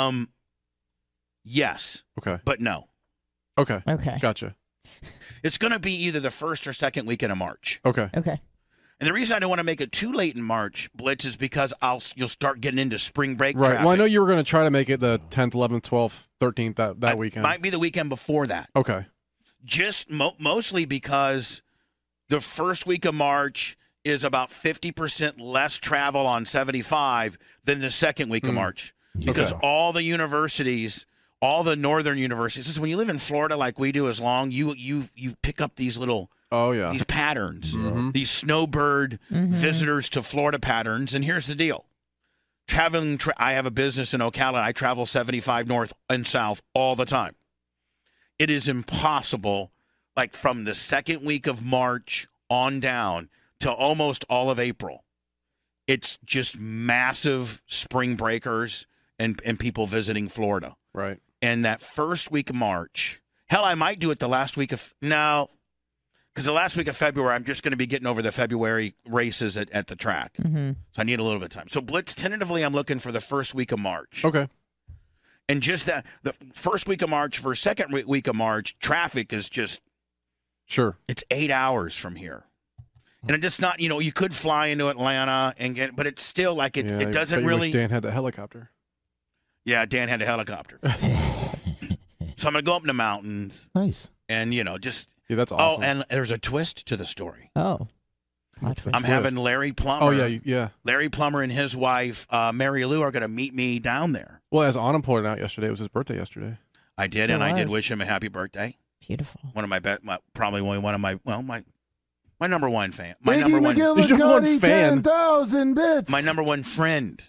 Yes. Okay. But no. Okay. Okay. Gotcha. It's going to be either the first or second weekend of March. Okay. Okay. And the reason I don't want to make it too late in March, Blitz, is because you'll start getting into spring break Right. traffic. Well, I know you were going to try to make it the 10th, 11th, 12th, 13th that weekend. Might be the weekend before that. Okay. Just mostly because the first week of March is about 50% less travel on 75 than the second week of March. Because all the universities, all the northern universities, when you live in Florida like we do as long, you pick up these little these patterns, these snowbird visitors to Florida patterns. And here's the deal. I have a business in Ocala. I travel 75 north and south all the time. It is impossible, like from the second week of March on down to almost all of April. It's just massive spring breakers and people visiting Florida. Right. And that first week of March, hell, I might do it the last week of, no, because the last week of February, I'm just going to be getting over the February races at the track. So I need a little bit of time. So Blitz, tentatively, I'm looking for the first week of March. Okay. And just that, the first week of March for second week of March, traffic is just, it's 8 hours from here. And it's just not, you could fly into Atlanta but it's still like it doesn't really. Wish Dan had the helicopter. Yeah, Dan had a helicopter. So I'm going to go up in the mountains. Nice. And, just. Yeah, that's awesome. Oh, and there's a twist to the story. Oh. I'm having Larry Plummer. Oh, yeah. Larry Plummer and his wife, Mary Lou, are going to meet me down there. Well, as Autumn pointed out yesterday, it was his birthday yesterday. I did, and I did wish him a happy birthday. Beautiful. One of probably one of my number one fan. My number one 10,000 bits. My number one friend.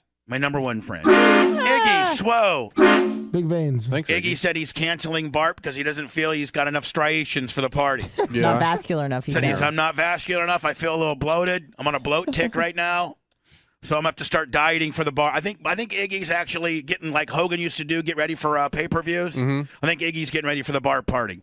Iggy Swo. Big veins. Thanks, Iggy said he's canceling Bart because he doesn't feel he's got enough striations for the party. Not vascular enough. He said I'm not vascular enough. I feel a little bloated. I'm on a bloat tick right now. So I'm going to have to start dieting for the bar. I think Iggy's actually getting like Hogan used to do, get ready for pay-per-views. I think Iggy's getting ready for the bar party.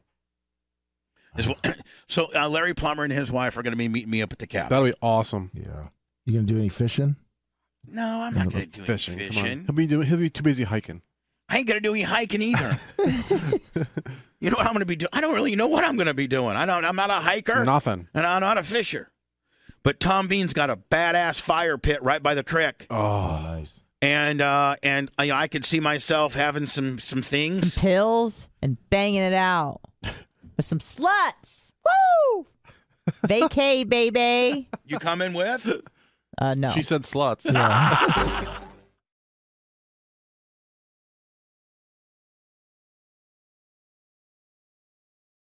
So Larry Plummer and his wife are going to be meeting me up at the cabin. That'll be awesome. Yeah. You going to do any fishing? No, I'm not going to do any fishing. Come on. He'll be too busy hiking. I ain't going to do any hiking either. You know what I'm going to be doing? I don't really know what I'm going to be doing. I'm not a hiker. Nothing. And I'm not a fisher. But Tom Bean's got a badass fire pit right by the creek. Oh, nice. And I could see myself having some things. Some pills and banging it out with some sluts. Woo! Vacay, baby. You coming with? No. She said sluts. Yeah.